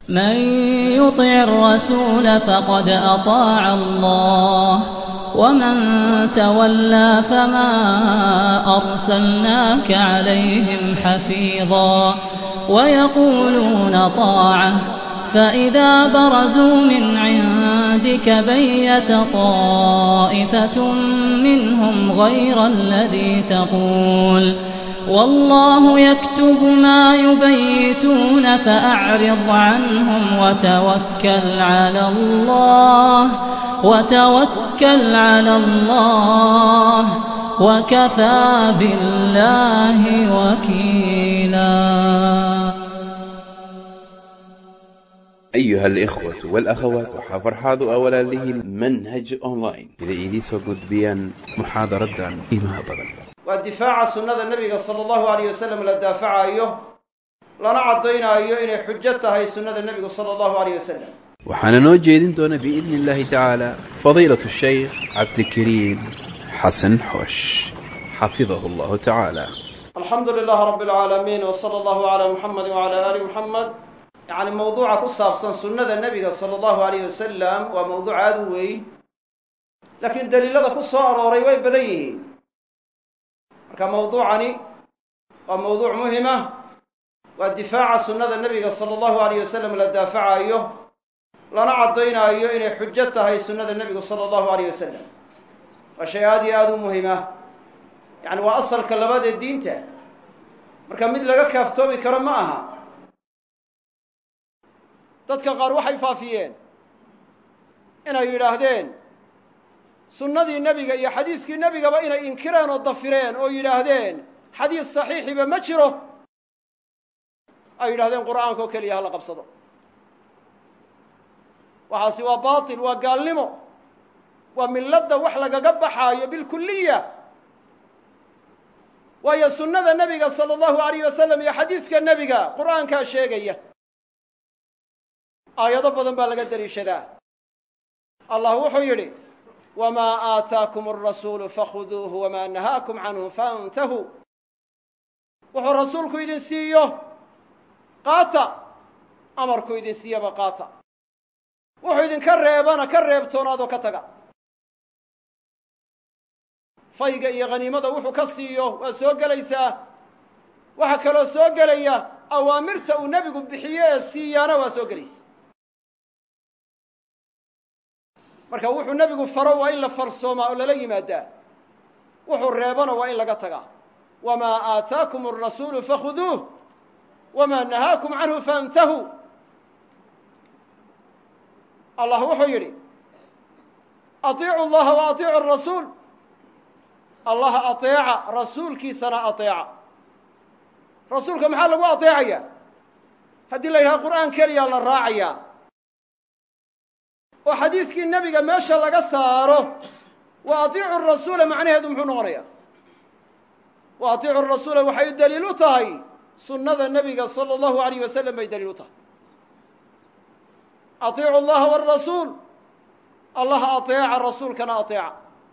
من يطع الرسول فقد أطاع الله ومن تولى فما أرسلناك عليهم حفيظا ويقولون طاعة فإذا برزوا من عندك بيت طائفة منهم غير الذي تقول والله يكتب ما يبيتون فأعرض عنهم وتوكل على الله وكفى بالله وكيلا. أيها الإخوة والأخوات waxaa farxaadu awalaalihiin manhaj online ida idii soo gudbiyaan muxaadaradan qiimaha badan waa difaaca sunnada nabiga sallallahu alayhi wasallam la daafacayo lana cadaynayo inay xujo tahay sunnada nabiga sallallahu alayhi wasallam waxaana noo jeedin doona biidni illaahi tacaala fadiilatu shaykh cabdikariim xasan xoosh xafidahu allahu tacaala. alxamdu lilahi rabbil caalamiin wa sala allahu calaa muxamed wacala aali muxamed. yacni mawduuca ku saabsan sunnada nebiga sala allahu alayhi wasalam waa mawduuc aada u weyn laakiin daliilada ku soo arooray way badan yihiin. marka mawduucani waa mawduuc muhima waa difaaca sunnada nebiga sala allahu alayhi wasalam la daafacayo lana cadaynayo inay xujo tahay sunnada nebigu sala allahu alayh wasalam waa shay aada iyo aada u muhima yacni waa asalka labaad ee diinta marka mid laga kaaftoomi karo ma aha. dadka qaar waxay faafiyeen inay yidhaahdeen sunnadii nebiga iyo xadiiskii nebigaba inay inkireen oo dafireen oo yidhaahdeen xadiis saxiixiba ma jiro ay yidhahdeen qur'aanka oo keliya hala qabsado. waxaasi waa baatil, waa gaalnimo, waa milladda wax lagaga baxaayo bilkuliya. waayo sunnada nebiga sala allahu alayh wasalam iyo xadiiska nebiga qur'aankaa sheegaya. aayado badan baa laga daliishadaa. allah wuxuu yidhi wamaa aataakum alrasuulu fakhuduuhu wamaa nahaakum canhu faantahuu. wuxuu rasuulku idin siiyo qaata, amarku idin siiyaba qaata, wuxuu idinka reebana ka reebtoonaadoo ka taga. fayga iyo khaniimada wuxuu ka siiyo waa soo gelaysaa. waxaa kaloo soo gelaya awaamirta uu nebigu bixiye ee siiyaana waa soo gelaysa. marka wuxuu nebigu faro waa in la farsoomaa oo lala yimaadaa, wuxuu reebana waa in laga tagaa. wamaa aataakum alrasuulu fakhuduuh wamaa nahaakum canhu faantahuu. allah wuxuu yidhi atiicu allaha wa atiicu arasuul. allaha ateeca, rasuulkiisana ateeca. rasuulka maxaa lagu ateecayaa? haddii la yidhaha qur'aan keliyaa la raacayaa oo xadiiskii nebiga meesha laga saaro wa atiicu rasuula macnaheedu muxuu noqonayaa? wa atiicu rasuula waxay daliil u tahay sunnada nebiga sala allahu alayh wasalam bay daliil u tahay. atiicu allaha waarasuul, allaha ateeca, rasuulkana ateeca.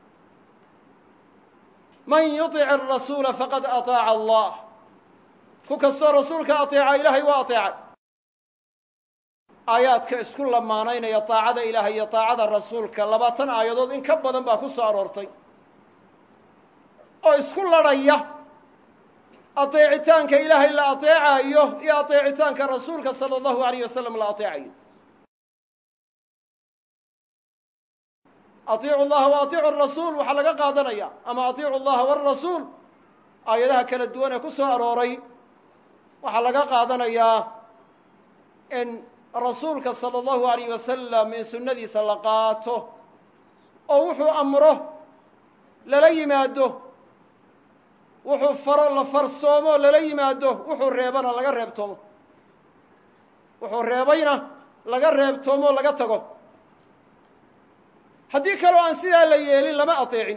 man yutic arasuula faqad ataaca allah. ku kastoo rasuulka ateeca ilaahay waa ateecay. aayaadka isku lamaanaynaya taacada ilaahay iyo taacada rasuulka 20 aayadood in ka badan baa ku soo aroortay oo isku ladhaya ateecitaanka ilaahay la ateecayo iyo ateecitaanka rasuulka sala allahu alayh wasalam la ateecayo. atiicu allaha wa atiicu arasuul waxaa laga qaadanaya ama atiicu allaha waarasuul aayadaha kala duwan ee ku soo arooray waxaa laga qaadanayaa in rasuulka sala allahu alayh wasalam in sunnadiisa la qaato oo wuxuu amro lala yimaado, wuxuu faro la farsoomo lala yimaado, wuxuu reebana laga reebtoomo, wuxuu reebayna laga reebtoomo laga tago. haddii kaloo aan sidaa la yeelin lama ateecin.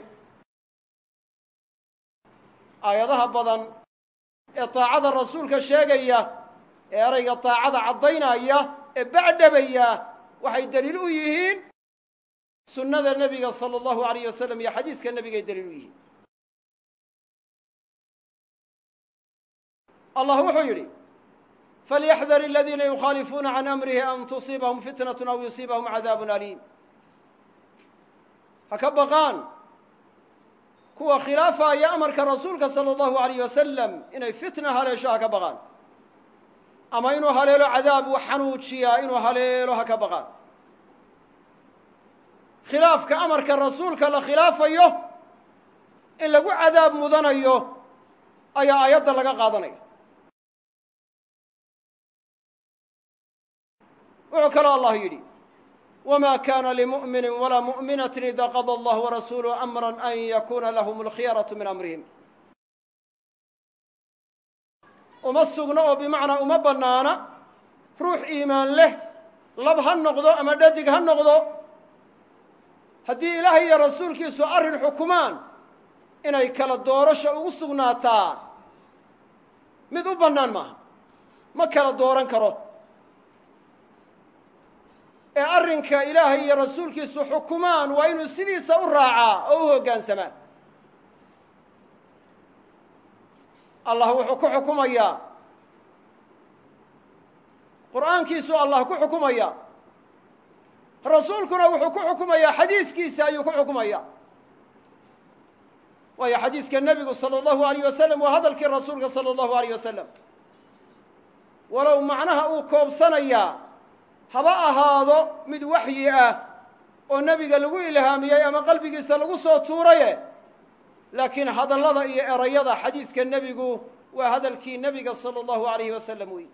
aayadaha badan ee taacada rasuulka sheegaya ee erayga taacada caddaynaya ee bacdhabaya waxay daliil u yihiin sunnada nebiga sala allahu alayh wasalam iyo xadiiska nebigay daliil u yihiin. allah wuxuu yidhi falyaxdar aladiina yukhaalifuuna can amrihi an tusiibahum fitnat aw yusiibahum cadaabun aliim ha ka baqaan kuwa khilaafaya amarka rasuulka sala allahu alayh wasalam inay fitna haleesho ha ka baqaan ama inuu haleelo cadaab u xanuujiyaa inuu haleelo ha ka baqaan khilaafka amarka rasuulka la khilaafayo in lagu cadaab mudanayo ayaa aayadda laga qaadanaya wuxuu kaloo allah yidhi wma kana limu'mini walaa mu'minatin ida qada allah warasuuluhu amra an yakuna lahm alkhiyaraةu min amrihim uma sugno oo bimacnaa uma bannaana ruux iimaan leh lab ha noqdo ama dhadig ha noqdo haddii ilaahay iyo rasuulkiisu arrin xukumaan inay kala doorasho ugu sugnaataa mid u bannaan maaha ma kala dooran karo ee arrinka ilaahay iyo rasuulkiisu xukumaan waa inuu sidiisa u raacaa oo u hoggaansamaa allah wuxuu ku xukumayaa qur'aankiisu allah ku xukumaya rasuulkuna wuxuu ku xukumayaa xadiiskiisa ayuu ku xukumaya waayo xadiiska nebigu salى اllahu alayh wasalam waa hadalkii rasuulka salى اllahu alayh wasalam walow macnaha uu koobsanayaa haba ahaado mid waxyi ah oo nebiga lagu ilhaamiyey ama qalbigiisa lagu soo tuuraye laakiin hadallada iyo erayada xadiiska nebigu waa hadalkii nebiga salى اllahu alayhi wasalam wey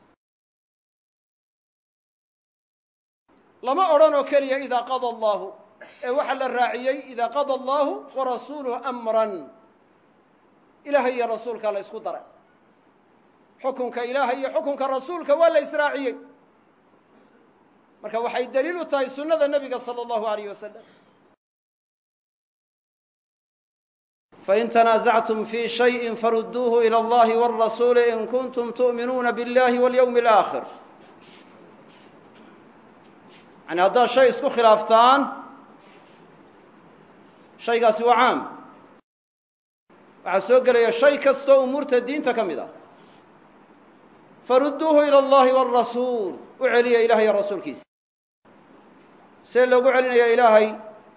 lama odhan oo keliya idaa qada allahu ee waxaa la raaciyey idaa qada allahu warasuuluhu amran ilaahay iyo rasuulka la ysku daray xukunka ilaahay iyo xukunka rasuulka waa la israaciyey marka waxay daliil u tahay sunnada nebiga salى اllahu alayh wasalam fain tanaasactum fii shayin farudduuhu ilى اllahi wاrasuuli in kuntum tu'minuuna biاllahi walyowmi اlآakhir yani haddaad shay isku khilaaftaan shaygaasi waa caam waxaa soo gelaya shay kastoo umuurta diinta ka mid ah farudduuhu ilى اllahi wاrasuul u celiya ilahay iyo rasuulkiisa see loogu celinaya ilaahay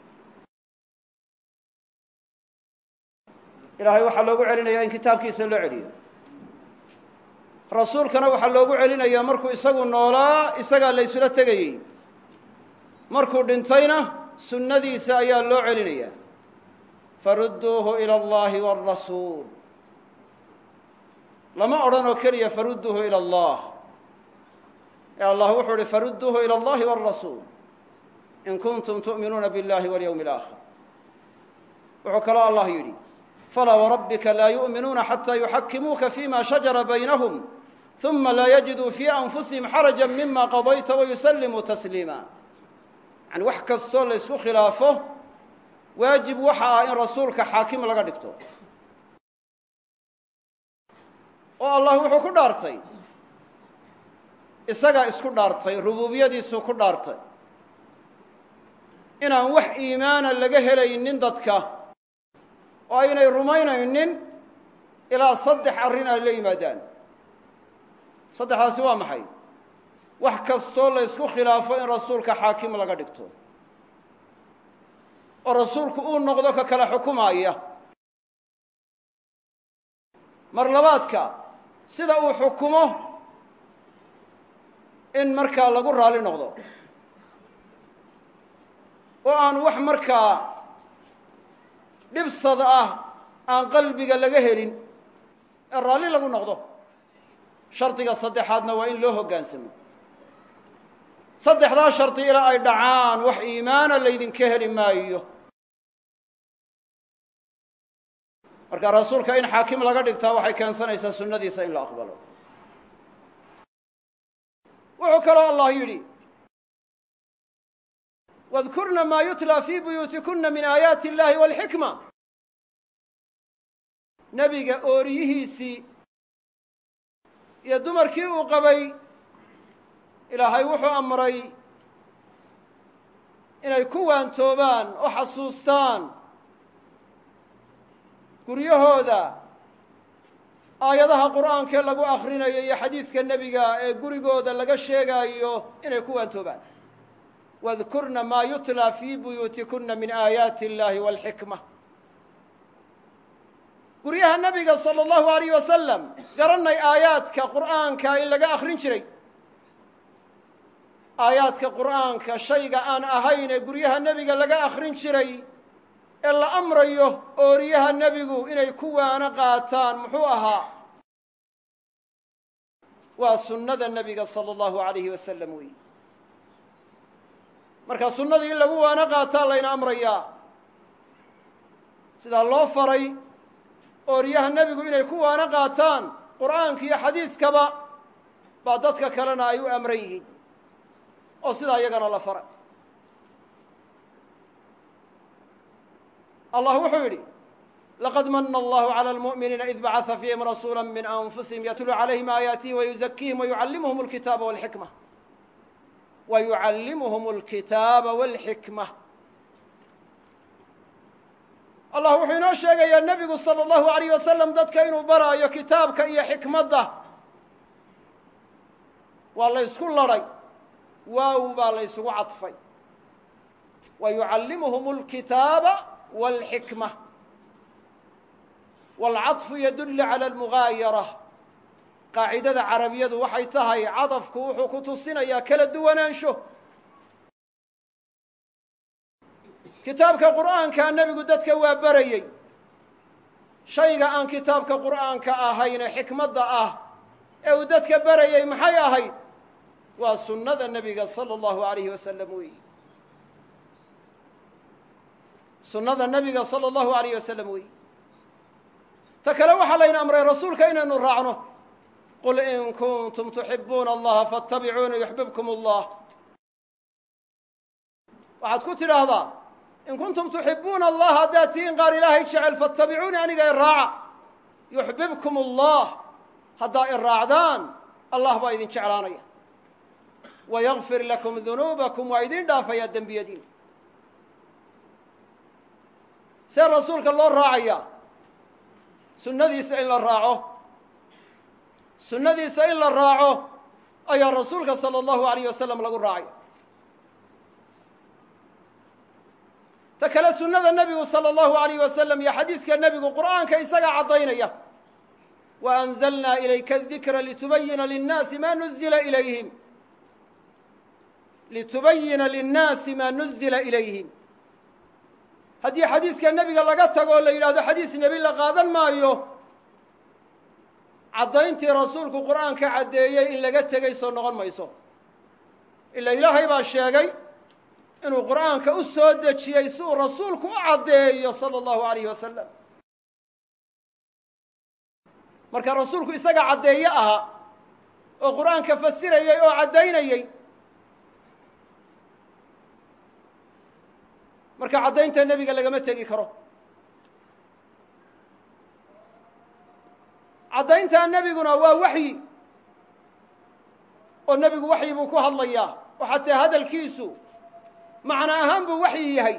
waxaa loogu celinayaa in kitaabkiisa loo celiyo rasuulkana waxaa loogu celinayaa markuu isagu noolaa isagaa la ysula tegayey markuu dhintayna sunnadiisa ayaa loo celinayaa farudduuhu ilى اllahi wاrasuul lama odhan oo keliya farudduuhu ilى allah ee allah wuxuu uhi farudduuhu ilى اllahi wاrasuul in kuntum tu'minuuna biاllahi walyowmi اlآakhir wuxuu kaloo allah yidhi falaa warabbika laa yu'minuuna xataa yuxakimuuka fima shajara baynahum ثuma laa yajiduu fii anfusihim xaraja mima qadayta wayusallimuu tasliima yani wax kastoo la ysku khilaafo waajib waxa ah in rasuulka xaakim laga dhigto oo allah wuxuu ku dhaartay isagaa isku dhaartay rubuubiyadiisuu ku dhaartay inaan wax iimaana laga helaynin dadka oo aynay rumaynaynin ilaa 3 arrin ay la yimaadaan saddexdaasi waa maxay wax kastoo la ysku khilaafo in rasuulka xaakim laga dhigto oo rasuulku uu noqdo ka kala xukumaaya mar labaadka sida uu xukumo in markaa lagu raali noqdo oo aan wax markaa dhibsad ah aan qalbiga laga helin ee raalli lagu noqdo shardiga saddexaadna waa in loo hoggaansamo saddexdaa shardi ilaa ay dhacaan wax iimaana laydinka heli maayo marka rasuulka in xaakim laga dhigtaa waxay keensanaysaa sunnadiisa in la aqbalo wuxuu kaloo allah yidhi wadkurna maa yutlaa fii buyuutikuna min aayaati اllahi wاlxikma nebiga ooriyihiisii iyo dumarkii uu qabay ilaahay wuxuu amray inay ku waantoobaan oo xasuustaan guryahooda aayadaha qur'aankee lagu akhrinayo iyo xadiiska nebiga ee gurigooda laga sheegaayo inay ku waantoobaan wadkurna maa yutlaa fii buyuutikuna min aayaati اllahi wاlxikma guryaha nebiga salى اllahu alayh wasalam garanay aayaadka qur'aanka in laga akhrin jiray aayaadka qur'aanka shayga aan ahayn ee guryaha nebiga laga akhrin jiray ee la amrayo ooriyaha nebigu inay ku waano qaataan muxuu ahaa waa sunnada nebiga salى اllahu alayhi wasalam weeye marka sunnadii in lagu waano qaataa layna amrayaa sidaa loo faray ooriyaha nebigu inay ku waano qaataan qur'aanka iyo xadiiskaba baa dadka kalena ay u amran yihiin oo sidaa iyagana la faray allah wuxuu yidhi laqad mana allahu calى اlmuؤminiina id bacثa fiihim rasuula min anfusihim yatluu calayhim aayaatihi wayuzakiihim wayucallimuhum اlkitaaba wاlxikma wayucallimuhum اlkitaaba wاlxikma allah wuxuu inoo sheegayaa nebigu salى اllahu alayh wasalam dadka inuu baraayo kitaabka iyo xikmadda waa la ysku ladhay waaw baa la ysugu cadfay wayucallimuhum اlkitaaba wاlxikma wاlcaطfu yadullu calى اlmugaayara qaacidada carabiyadu waxay tahay cadafku wuxuu ku tusinayaa kala duwanaansho kitaabka qur'aanka nebigu dadka waa barayey shayga aan kitaabka qur'aanka ahayn ee xikmadda ah ee uu dadka barayey maxay ahayd waa sunnada nebiga salى اllahu alayhi wasalam weeyi sunnada nebiga salى اllahu alayh wasalam weeyi ta kale waxaa layna amray rasuulka inaynu raacno qul in kuntum tuxibuuna allaha faاtabicuuna yuxbibkum اllah waxaad ku tidhaahdaa in kuntum tuxibuuna allah haddaad tihiin qaar ilaahay jecel faاtabicuuni aniga i raaca yuxbibkum اllah haddaa i raacdaan allah baa idin jeclaanaya wayagfir lakum dunuubakum waa idin dhaafayaa dembiyadiin see rasuulka loo raacayaa sunnadiisa in la raaco sunnadiisa in la raaco ayaa rasuulka salى اllahu alayh wasalam lagu raacaya ta kale sunnada nebigu salى اllahu alayh wasalam iyo xadiiska nebigu qur'aanka isagaa caddaynaya waanzalnaa ilayka adikra litubayina linnaasi ma nuzila ilayhim litubayina linnaasi maa nuzila ilayhim haddii xadiiska nebiga laga tago o la yidhahdo xadiis nebi la qaadan maayo caddayntii rasuulku qur'aanka caddeeyey in laga tegay soo noqon mayso ila ilaahay baa sheegay inuu qur'aanka u soo dejiyey si uu rasuulku u caddeeyo salى اllahu alayh wasalam marka rasuulku isaga caddeeye ahaa oo qur'aanka fasirayey oo caddaynayey marka caddaynta nebiga lagama tegi karo caddayntaa nebiguna waa waxyi oo nebigu waxyi buu ku hadlayaa oo xataa hadalkiisu macno ahaan buu waxyi yahay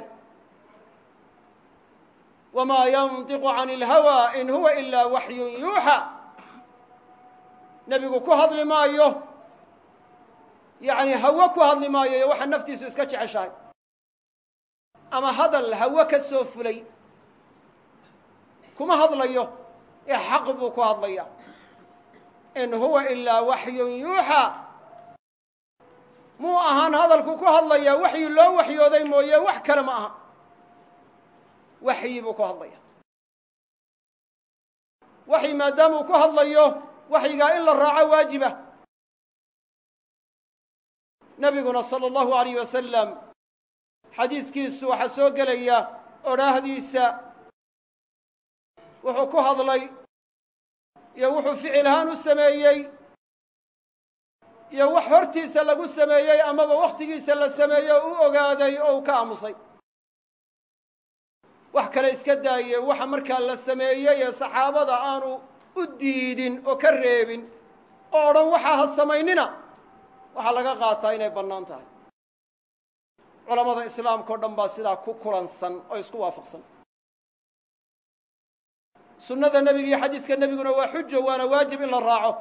wamaa yantiqu can اlhawaa in huwa ilaa waxyun yuuxa nebigu ku hadli maayo yacni hawo ku hadli maayo iyo waxa naftiisu iska jeceshahay ama hadal hawo ka soo fulay kuma hadlayo ee xaq buu ku hadlaya in huwa ilaa waxyun yuuxa muu ahaan hadalku ku hadlaya waxyi loo waxyooday mooye wax kale ma aha waxyi buu ku hadlaya waxyi maadaamuu ku hadlayo waxyigaa in la raaco waajiba nebiguna salى اllahu alayh wasalam xadiiskiisu waxaa soo gelaya odhaahdiisa wuxuu ku hadlay iyo wuxuu ficil ahaan u sameeyey iyo wax hortiisa lagu sameeyey amaba wakhtigiisa la sameeyey oo u ogaaday oo uu ka aamusay wax kale iska daaye waxa markaa la sameeyey ee saxaabada aanu u diidin oo ka reebin oo odhan waxaa ha samaynina waxaa laga qaataa inay bannaan tahay culamada islaamka o dhan baa sidaa ku kulansan oo isku waafaqsan sunnada nebiga iyo xadiiska nebiguna waa xujo waana waajib in la raaco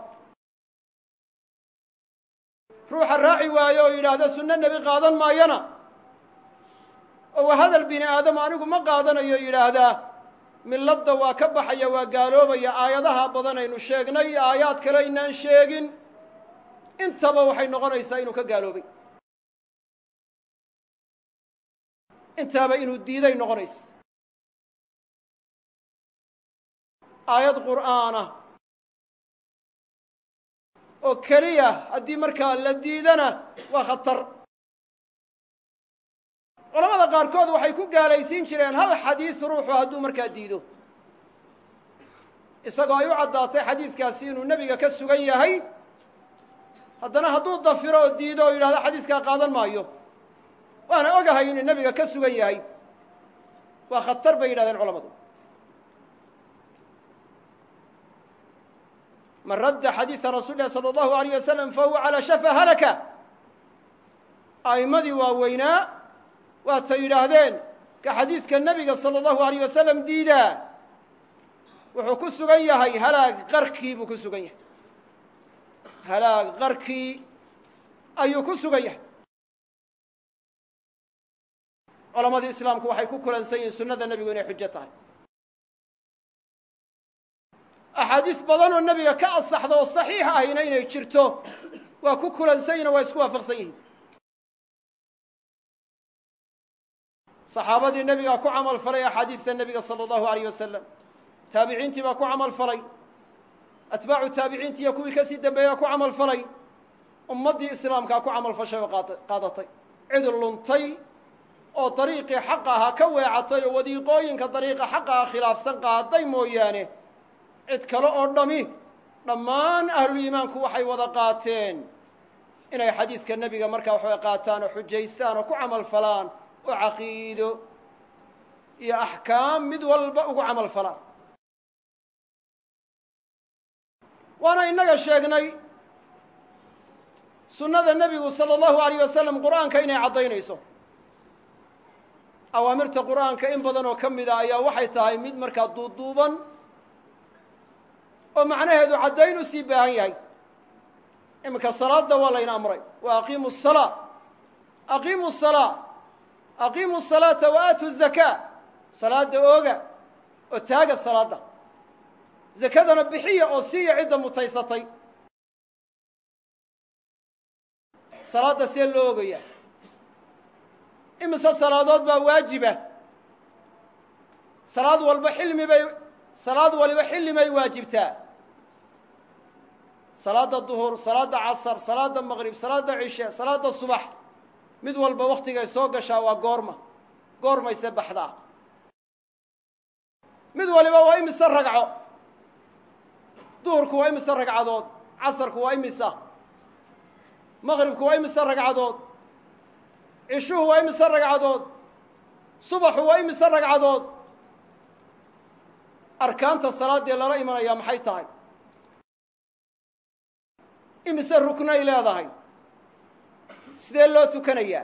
ruuxa raaci waayo oo yidhaahda sunno nebi qaadan maayana oo waa hadal bini aadam anigu ma qaadanayo yidhaahdaa milladda waa ka baxaya waa gaaloobaya aayadaha badan aynu sheegnay aayaad kale aynaan sheegin intaba waxay noqonaysaa inuu ka gaaloobay intaaba inuu diiday noqonaysa aayad qur'aana oo keliya haddii markaa la diidana waa khatar culamada qaarkood waxay ku gaalaysiin jireen hal xadiis ruuxu hadduu markaa diido isagoo ay u caddaatay xadiiskaasi inuu nebiga ka sugan yahay haddana hadduu dafiro oo diido oo yidhahdo xadiiskaa qaadan maayo waana ogahay inuu nebiga ka sugan yahay waa khatar bay yidhahdeen culamadu man radda xadiisa rasuuli lahi salى اllahu alayh wasalam fahuwa calaa shafa halaka a'immadii waaweynaa waatay yidhaahdeen ka xadiiska nebiga salى اllahu alayh wasalam diidaa wuxuu ku sugan yahay halaag qarkii buu ku sugan yahay halaag qarkii ayuu ku sugan yahay culamadii islaamku waxay ku kulansan yihiin sunnada nebigu inay xujo tahay axaadiis badan oo nebiga ka asaxda oo saxiix ahayna inay jirto waa ku kulansan yihin o waa isku waafaqsan yihiin saxaabadii nebigaa ku camal falay axaadiista nebiga salى اllahu alayh wasalam taabiciintii baa ku camal falay atbaacu taabiciinti iyo kuwii kasii dambeeyaa ku camal falay ummaddii islaamkaa ku camal fashay oo qaadatay cid luntay oo dariiqii xaqa ahaa ka weecatay oo wadiiqooyinka dariiqa xaqa ah khilaafsan qaaday mooyaane cid kale oo dhami dhammaan ahluliimaanku waxay wada qaateen inay xadiiska nebiga markaa waxay qaataan oo xujaystaan oo ku camal falaan oo caqiido iyo axkaam mid walba ugu camal falaan waana innaga sheegnay sunnada nebigu salى اllahu alayh wasalam qur'aanka inay caddaynayso awaamirta qur'aanka in badan oo ka mida ayaa waxay tahay mid markaa duuduuban oo macnaheedu caddayn u sii baahan yahay iminka salaadda waa layna amray wa aqiimu الsalaa aqiimu الsalaa aqiimu الsalaata wa aatu الzakaa salaadda ooga oo taaga salaadda zakadana bixiya oo siiya cidda mutaysatay salaadda see loo ogaya imise salaadood baa waajiba salaad waliba xillimay waajibtaa salaadda duhur salaadda casar salaadda maqrib salaadda cishe salaadda subax mid walba wakhtigay soo gashaa waa goormayse baxdaa mid waliba waa imise ragco duhurku waa imise ragcadood casarku waa imisa maqribku waa imise ragcadood cishuhu waa imise ragcadood subaxu waa imise ragcadood arkaanta salaaddii lala imanayaa maxay tahay imise ruknay leedahay sidee loo tukanayaa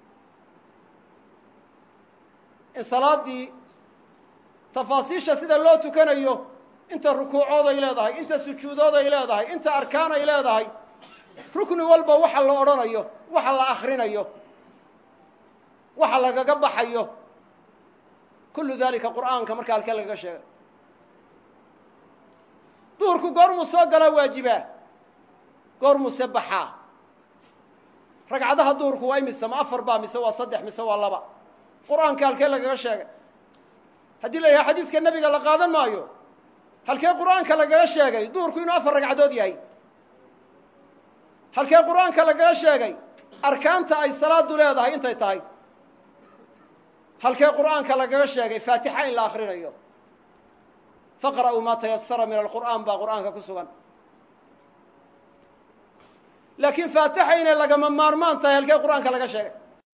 in salaaddii tafaasiisha sida loo tukanayo inta rukuucooday leedahay inta sujuudooday leedahay inta arkaanay leedahay rukni walba waxa la odhanayo waxa la akhrinayo waxa lagaga baxayo kullu dalika qur'aanka markaa halkee lagaga sheegay duhurku goormuu soo galaa waajibaa goormuuse baxaa ragcadaha duhurku waa imise ma afar baa mise waa saddex mise waa laba qur'aanka halkee lagaga sheegay haddii la yidhaha xadiiska nebiga la qaadan maayo halkee qur'aanka lagaga sheegay duhurku inuu afar ragcadood yahay halkee qur'aanka lagaga sheegay arkaanta ay salaadu leedahay intay tahay halkee qur'aanka lagaga sheegay faatixa in la akhrinayo faqra'uu maa tayasara min alqur'aan baa qur'aanka ku sugan laakiin faatixa inay lagama maarmaan tahay halkee qur'aanka laga sheegay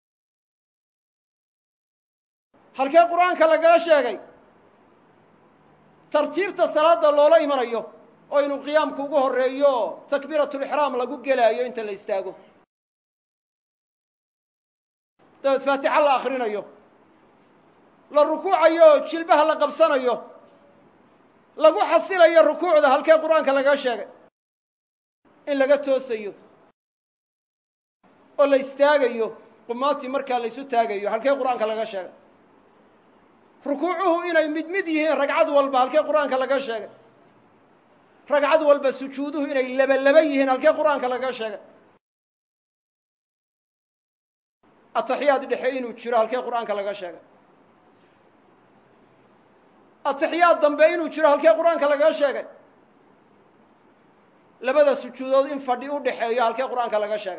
halkee qur'aanka lagaga sheegay tartiibta salaada loola imanayo oo inuu qiyaamku ugu horeeyo takbiiratulixraam lagu gelaayo inta la istaago dabeed faatixa la akhrinayo la rukuucayo jilbaha la qabsanayo lagu xasilayo rukuucda halkee qur'aanka laga sheegay in laga toosayo oo la istaagayo qumaatii markaa la isu taagayo halkee qur'aanka laga sheegay rukuucuhu inay mid mid yihiin ragcad walba halkee qur'aanka laga sheegay ragcad walba sujuuduhu inay laba yihiin halkee qur'aanka laga sheegay ataxiyaad dhexe inuu jiro halkee qur'aanka laga sheegay ataxiyaad dambe inuu jiro halkee qur'aanka laga sheegay labada sujuudood in fadhi u dhexeeyo halkee qur'aanka laga sheegay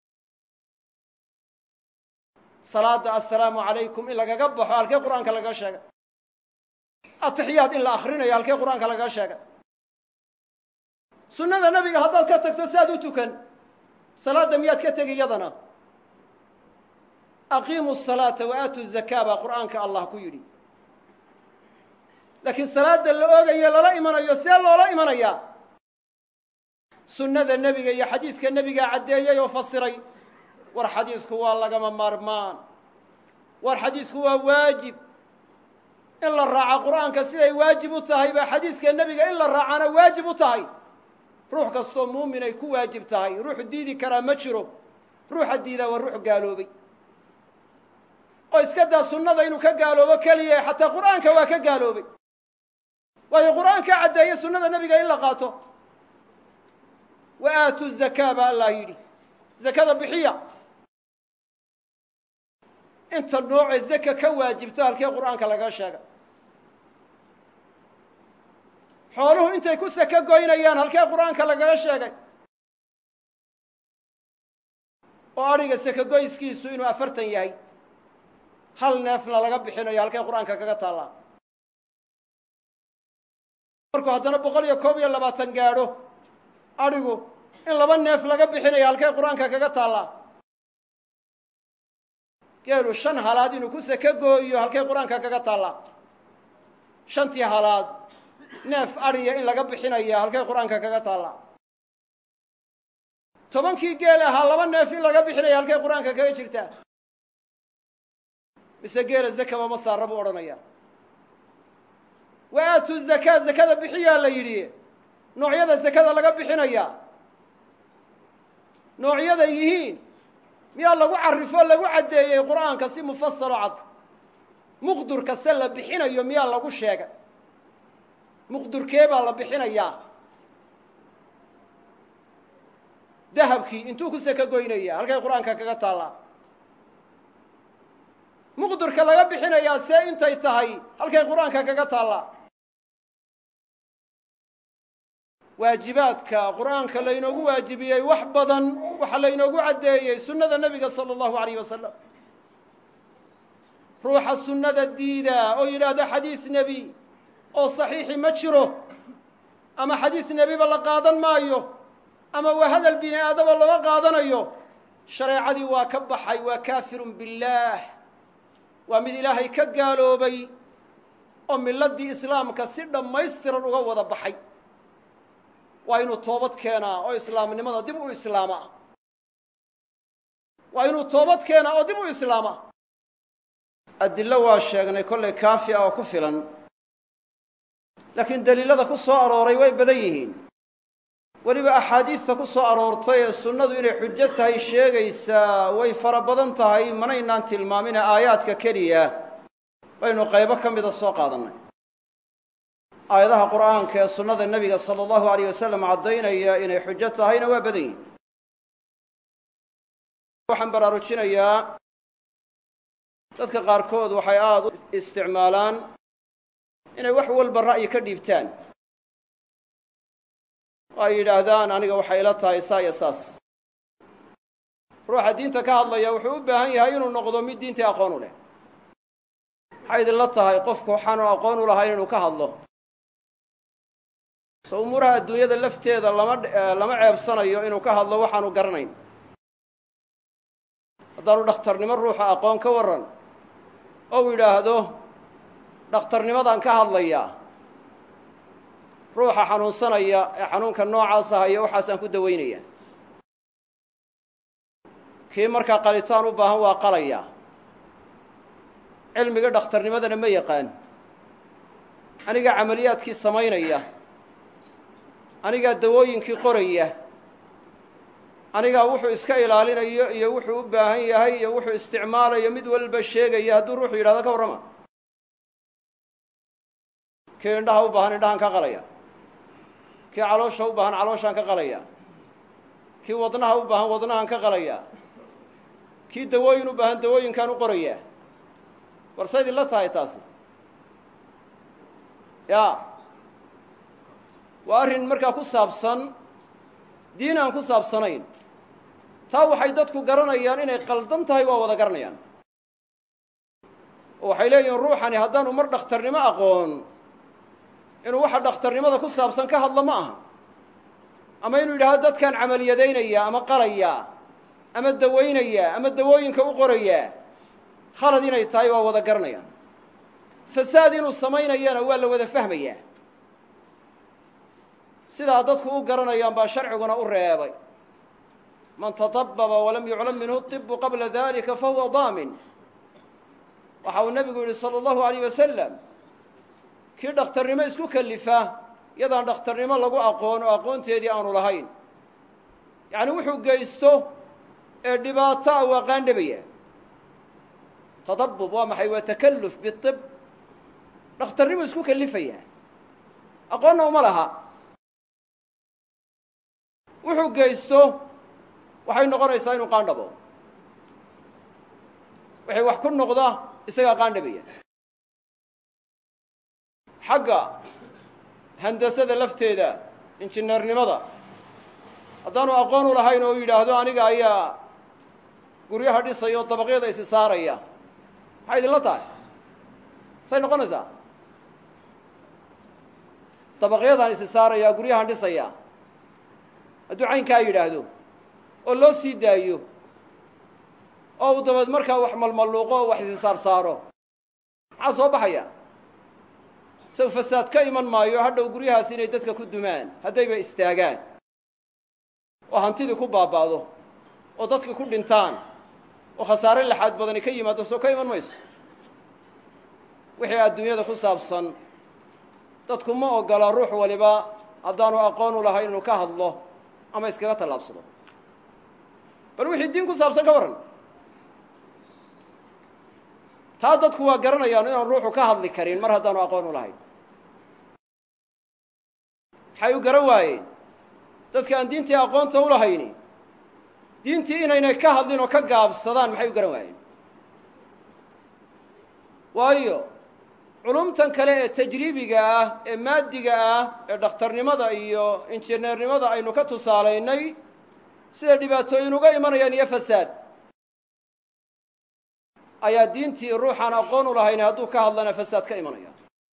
salaada assalaamu calaykum in lagaga baxo halkee qur'aanka laga sheegay ataxiyaad in la akhrinayo halkee qur'aanka laga sheegay sunnada nebiga haddaad ka tagto si aad u tukan salaadda miyaad ka tegi yadana aqiimu الsalaata wa aatu zakaa baa qur'aanka allah ku yidhi laakiin salaadda la oogayo lala imanayo see loola imanayaa sunnada nebiga iyo xadiiska nebigaa caddeeyey oo fasiray war xadiisku waa lagama maarmaan war xadiisku waa waajib in la raaco qur'aanka siday waajib u tahay baa xadiiska nebiga in la raacana waajib u tahay ruux kastoo muumin ay ku waajib tahay ruux diidi karaa ma jiro ruuxa diidaa waa ruux gaaloobay oo iska daa sunnada inuu ka gaaloobo keliya xataa qur'aanka waa ka gaaloobay waayo qur'aankaa caddeeye sunnada nebiga in la qaato wa aatu zakaa baa allah yidhi zakada bixiya inta noocee zaka ka waajibto halkee qur'aanka laga sheega xooluhu intay ku saka goynayaan halkee qur'aanka lagaga sheegay oo adhiga saka goyskiisu inuu 40 yahay hal neefna laga bixinayo halkee qur'aanka kaga taallaa markuu haddana 121 gaadho adhigu in 2 neef laga bixinayo halkee qur'aanka kaga taallaa geelu 5 halaad inuu ku saka gooyo halkee qur'aanka kaga taallaa 5tii halaad neef adhiya in laga bixinaya halkee qur'aanka kaga taallaa 10kii geel ahaa 2 neef in laga bixinaya halkee qur'aanka kaga jirtaa mise geela zakaba ma saara buu odhanaya wa aatu zakaa zakada bixiyaa la yidhi noocyada zakada laga bixinaya noocyada yihiin miyaa lagu carifo lagu caddeeyey qur'aanka si mufasalo cad muqdurka se la bixinayo miyaa lagu sheegay muqdurkee baa la bixinayaa dahabkii intuu ku saka goynaya halkay qur'aanka kaga taallaa muqdurka laga bixinayaa see intay tahay halkay qur'aanka kaga taallaa waajibaadka qur'aanka laynoogu waajibiyey wax badan waxa laynoogu caddeeyey sunnada nebiga salى اllahu alayh wasalam ruuxa sunnada diida oo yidhaahda xadiis nebi oo saxiixi ma jiro ama xadiis nebiba la qaadan maayo ama waa hadal bini aadama lama qaadanayo shareecadii waa ka baxay waa kaafirun biاllaah waa mid ilaahay ka gaaloobay oo miladii islaamka si dhammaystiran uga wada baxay waa inuu toobad keenaa oo islaamnimada dib u islaamaa waa inuu toobad keenaa oo dib u islaamaa adillo waa sheegnay kollay kaafi ah oo ku filan laakiin daliilada ku soo arooray way badan yihiin weliba axaadiista ku soo aroortay ee sunnadu inay xujo tahay sheegaysaa way fara badan tahay manaynaan tilmaamine aayaadka keliya baynu qaybo ka mida soo qaadannay aayadaha qur'aanka ee sunnada nebiga sala allahu alayh wasalam caddaynaya inay xujo tahayna waa badan yihin waxaan baraarujinayaa dadka qaarkood waxay aada u isticmaalaan inay wax walba ra'yi ka dhiibtaan oo ay yidhaahdaan aniga waxay ila tahay saa iyo saas ruuxa diinta ka hadlaya wuxuu u baahan yahay inuu noqdo mid diintii aqoon u leh maxay idinla tahay qofku waxaanu aqoon u lahayn inuu ka hadlo so umuuraha adduunyada lafteeda lama ceebsanayo inuu ka hadlo waxaanu garanayn haddaanu dhakhtarnimo ruuxa aqoon ka warran oo uu yidhaahdo dhakhtarnimadaan ka hadlayaa ruuxa xanuunsanaya ee xanuunka noocaasa haya waxaasaan ku dawaynaya kii markaa qalitaan u baahan waa qalayaa cilmiga dhakhtarnimadana ma yaqaan anigaa camaliyaadkii samaynaya, anigaa dawooyinkii qoraya, anigaa wuxuu iska ilaalinayo iyo wuxuu u baahan yahay iyo wuxuu isticmaalayo mid walba sheegaya hadduu ruuxu yidhahdo ka warrama. kii indhaha u baahan indhahaan ka qalaya, kii caloosha u baahan calooshaan ka qalaya, kii wadnaha u baahan wadnahaan ka qalaya, kii dawooyin u baahan dawooyinkaan u qoraya. war say idinla tahay taasi? ya waa arrin markaa ku saabsan diin aan ku saabsanayn. taa waxay dadku garanayaan inay qaldan tahay waa wada garanayaan, oo waxay leeyihiin ruuxani haddaanu mar dhakhtarnimo aqoon inuu waxa dhakhtarnimada ku saabsan ka hadlo ma aha, ama inuu yidhaahdo dadkaan camaliyadaynaya ama qalaya ama dawaynaya ama dawooyinka u qoraya khalad inay tahay waa wada garanayaan. fasaad inuu samaynayana waa la wada fahmayaa. sidaa dadku u garanayaan baa sharciguna u reebay. man taطababa walam yuclam minhu طibu qabla dalika fahuwa daamin. waxa uu nebigu yihi salى اllahu عalayh wasalam, kii dhakhtarnimo isku kelifa yadaan dhakhtarnimo lagu aqoon oo aqoonteedii aanu lahayn, yacni wuxuu geysto ee dhibaato ah waa qaandhabaya. tadabub waa maxay? waa takalluf biطib. dhakhtarnimo isku kelifaya, aqoonna uma laha. wuxuu geysto waxay noqonaysaa inuu qaandhabo. waxay wax ku noqda isagaa qaandhabaya. xagga handasada lafteeda, injineernimada, haddaanu aqoon u lahayn oo yidhaahdo aniga ayaa guryaha dhisaya oo dabaqyada isi saaraya, maxay idinla tahay? say noqonaysaa? dabaqyadaan isi saaraya, guryahan dhisaya, hadduu caynkaa yidhaahdo oo loo sii daayo oo uu dabeed markaa wax malmalluuqo oo wax isi saarsaaro, maxaa soo baxaya? saw fasaad ka iman maayo hadhow guryahaas inay dadka ku dumaan haddayba istaagaan oo hantidii ku baaba'do oo dadka ku dhintaan oo khasaare laxaad badani ka yimaado soo ka iman mayso. wixii adduunyada ku saabsan dadku ma ogola ruux waliba haddaanu aqoon u lahayn inuu ka hadlo ama iskaga tallaabsado. bal wixii diin ku saabsan ka warran, taa dadku waa garanayaan inaan ruuxu ka hadli karin mar haddaanu aqoon u lahayn. maxay u garan waayeen dadka aan diintii aqoonta u lahayni diintii inaynay ka hadlin oo ka gaabsadaan? maxay u garan waayeen? waayo culumtan kale ee tajriibiga ah ee maadiga ah ee dhakhtarnimada iyo injineernimada aynu ka tusaalaynay sida dhibaatooyin uga imanayaan iyo fasaad, ayaa diintii ruuxaan aqoon u lahayn hadduu ka hadlana fasaad ka imanaya.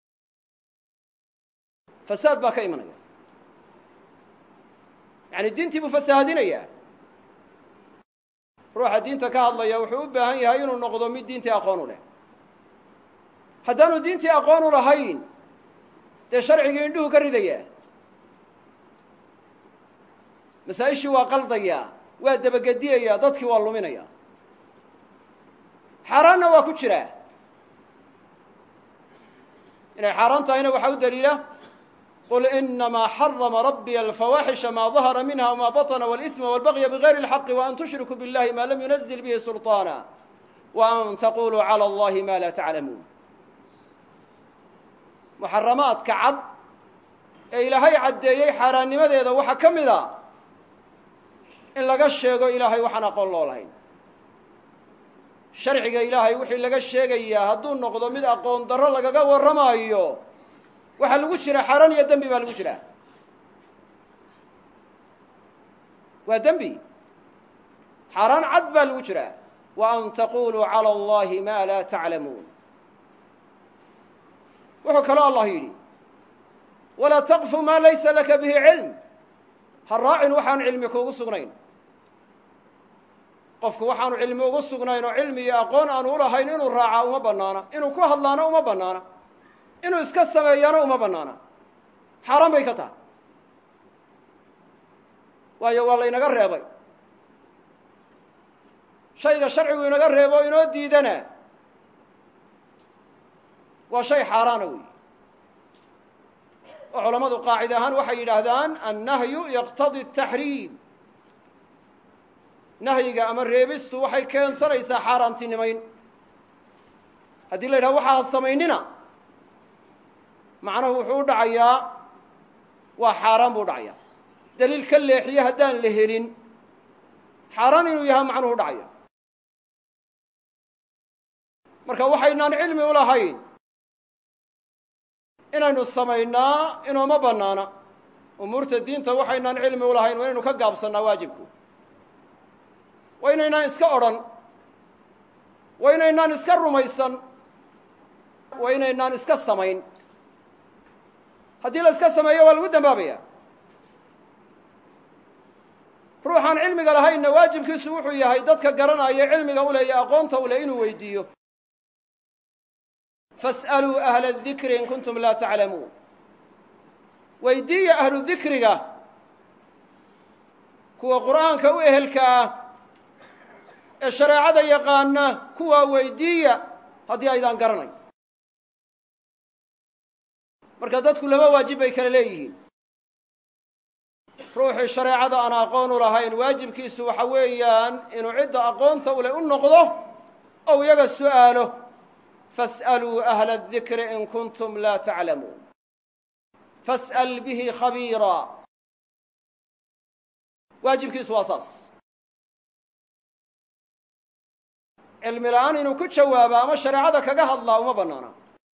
fasaad baa ka imanaya, yacni diintii buu fasaahadinayaa. ruuxa diinta ka hadlaya wuxuu u baahan yahay inuu noqdo mid diintii aqoon u leh. haddaanu diintii aqoon u lahayn dee sharcigii indhuhu ka ridayaa, masaa-ishii waa qaldayaa, waa dabagediyayaa, dadkii waa luminayaa, xaaraanna waa ku jiraa. inay xaaraan tahayna waxaa u daliila qul inamaa xarama rabbiya alfawaaxisha maa dahara minha wmaa baطna wاlإثma wاlbagya bغayri اlxaqi وan tushrikuu biاllahi ma lam yunazil bihi sulطaana وan taquluu calى اllahi ma laa taclamuun. muxaramaadka cad ee ilaahay caddeeyey xaaraannimadeeda waxaa ka mid a in laga sheego ilaahay waxaan aqoon loo lahayn. sharciga ilaahay wixii laga sheegayaa hadduu noqdo mid aqoon darro lagaga warramaayo waxaa lagu jira xaaraan iyo dembi baa lagu jiraa. waa dembi, xaaraan cad baa lagu jiraa. wa an taquluu calى اllahi ma laa taclamuun. wuxuu kaloo allah yidhi walaa taqfu maa laysa laka bihi cilm. ha raacin waxaan cilmi kuugu sugnayn. qofku waxaanu cilmi ugu sugnayn oo cilmi iyo aqoon aanu u lahayn inuu raacaa uma bannaana, inuu ku hadlaana uma bannaana, inuu iska sameeyaana uma bannaana. xaaraan bay ka tahay, waayo waa laynaga reebay. shayga sharcigu inaga reebo inoo diidana waa shay xaaraana weeye. oo culammadu qaacida ahaan waxay yidhaahdaan annahyu yaqtadi ataxriim nahyiga ama reebistu waxay keensanaysaa xaaraantinimayn haddii la yidhahdo waxaa samaynina macnuhu wuxuu u dhacayaa waa xaaraan buu dhacayaa daliil ka leexiye haddaan la helin xaaraan inuu yahay macnuhu u dhacaya marka waxaynaan cilmi u lahayn inaynu samaynaa inooma bannaana umuurta diinta waxaynaan cilmi u lahayn waa inaynu ka gaabsannaa waajibku waa inaynaan iska odhan waa inaynaan iska rumaysan waa inaynaan iska samayn haddii la iska sameeyo waa lagu dambaabaya ruuxaan cilmiga lahaynna waajibkiisu wuxuu yahay dadka garanaya cilmiga u leh iyo aqoonta u leh inuu weydiiyo fas'aluu ahla adikri in kuntum laa taclamuun weydiiya ahlu dikriga kuwa qur'aanka u ehelka ah ee shareecada yaqaana kuwaa weydiiya haddii aydaan garanayn marka dadku laba waajib bay kala leeyihiin ruuxii shareecada aan aqoon u lahayn waajibkiisu waxa weeyaan inuu cidda aqoonta u leh u noqdo ou iyaga su'aalo fas'aluu ahla adikri in kuntum laa taclamuun fas'al bihi khabiira waajibkiisu waa saas cilmi la'aan inuu ku jawaabo ama shareecada kaga hadlaa uma bannaana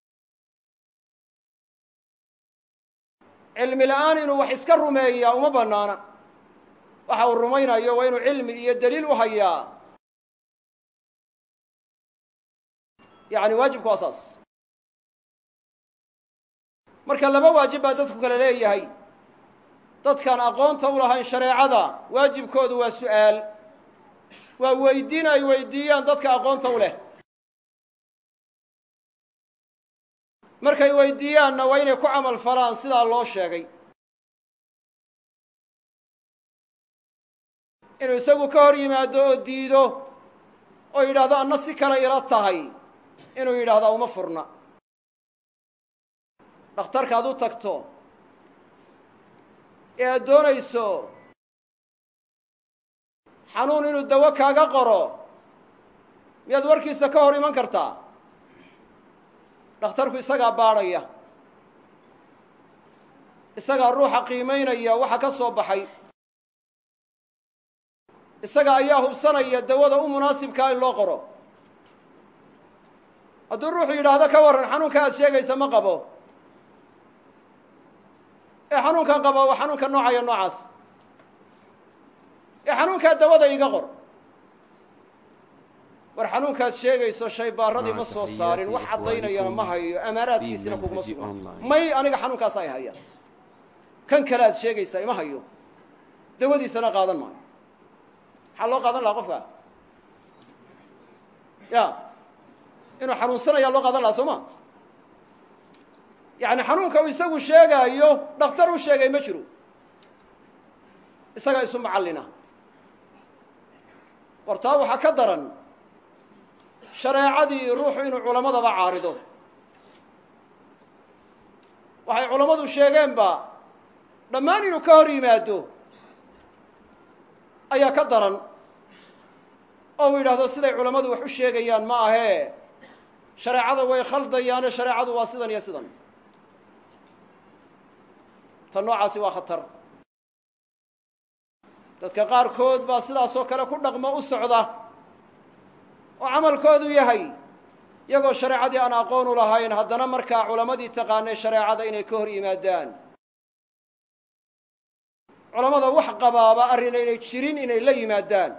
cilmi la'aan inuu wax iska rumeeyaa uma bannaana waxa uu rumaynayo waa inuu cilmi iyo daliil u hayaa yacni waajibku waa saas marka laba waajib baa dadku kale leeyahay dadkaan aqoonta u lahayn shareecada waajibkoodu waa su'aal waa weydiin ay weydiiyaan dadka aqoonta u leh markay weydiiyaanna waa inay ku camal falaan sidaa loo sheegay inuu isagu ka hor yimaado oo diido oo yidhaahdo anna si kale ila tahay inuu yidhaahdaa uma furna dhakhtarkaad u tagto ee aad doonayso xanuun inuu dawo kaaga qoro miyaad warkiisa ka hor iman kartaa dhakhtarku isagaa baadhaya isagaa ruuxa qiimaynaya waxa ka soo baxay isaga ayaa hubsanaya dawada u munaasibkaa in loo qoro hadduu ruuxu yidhaahdo ka warran xanuunka aad sheegaysa ma qabo ee xanuunkan qaba waa xanuunka noocaya noocaas ee xanuunkaa dawada iga qor war xanuunkaad sheegayso shaybaarradii ma soo saarin wax caddaynayana ma hayo amaaraadkiisina kuguma sugna may aniga xanuunkaas ay hayaan kan kale aad sheegaysaa ima hayo dawadiisana qaadan maayo maxaa loo qaadan lahaa qofka ya inuu xanuunsanayaa loo qaadan lahaa soo ma yacni xanuunka uu isagu sheegaayo dhakhtar u sheegay ma jiro isagaa isu macallina war taa waxaa ka daran shareecadii ruuxu inuu culammadaba caarido waxay culammadu sheegeenba dhammaan inuu ka hor yimaado ayaa ka daran oo uu yidhaahdo siday culammadu wax u sheegayaan ma ahee shareecada way khaldayaane shareecadu waa sidan iyo sidan tan noocaasi waa khatar dadka qaarkood baa sidaasoo kale ku dhaqmo u socda oo camalkoodu yahay iyagoo shareecadii aan aqoon u lahayn haddana markaa culammadii taqaanay shareecada inay ka hor yimaadaan culammada wax qabaaba arrin aynay jirin inay la yimaadaan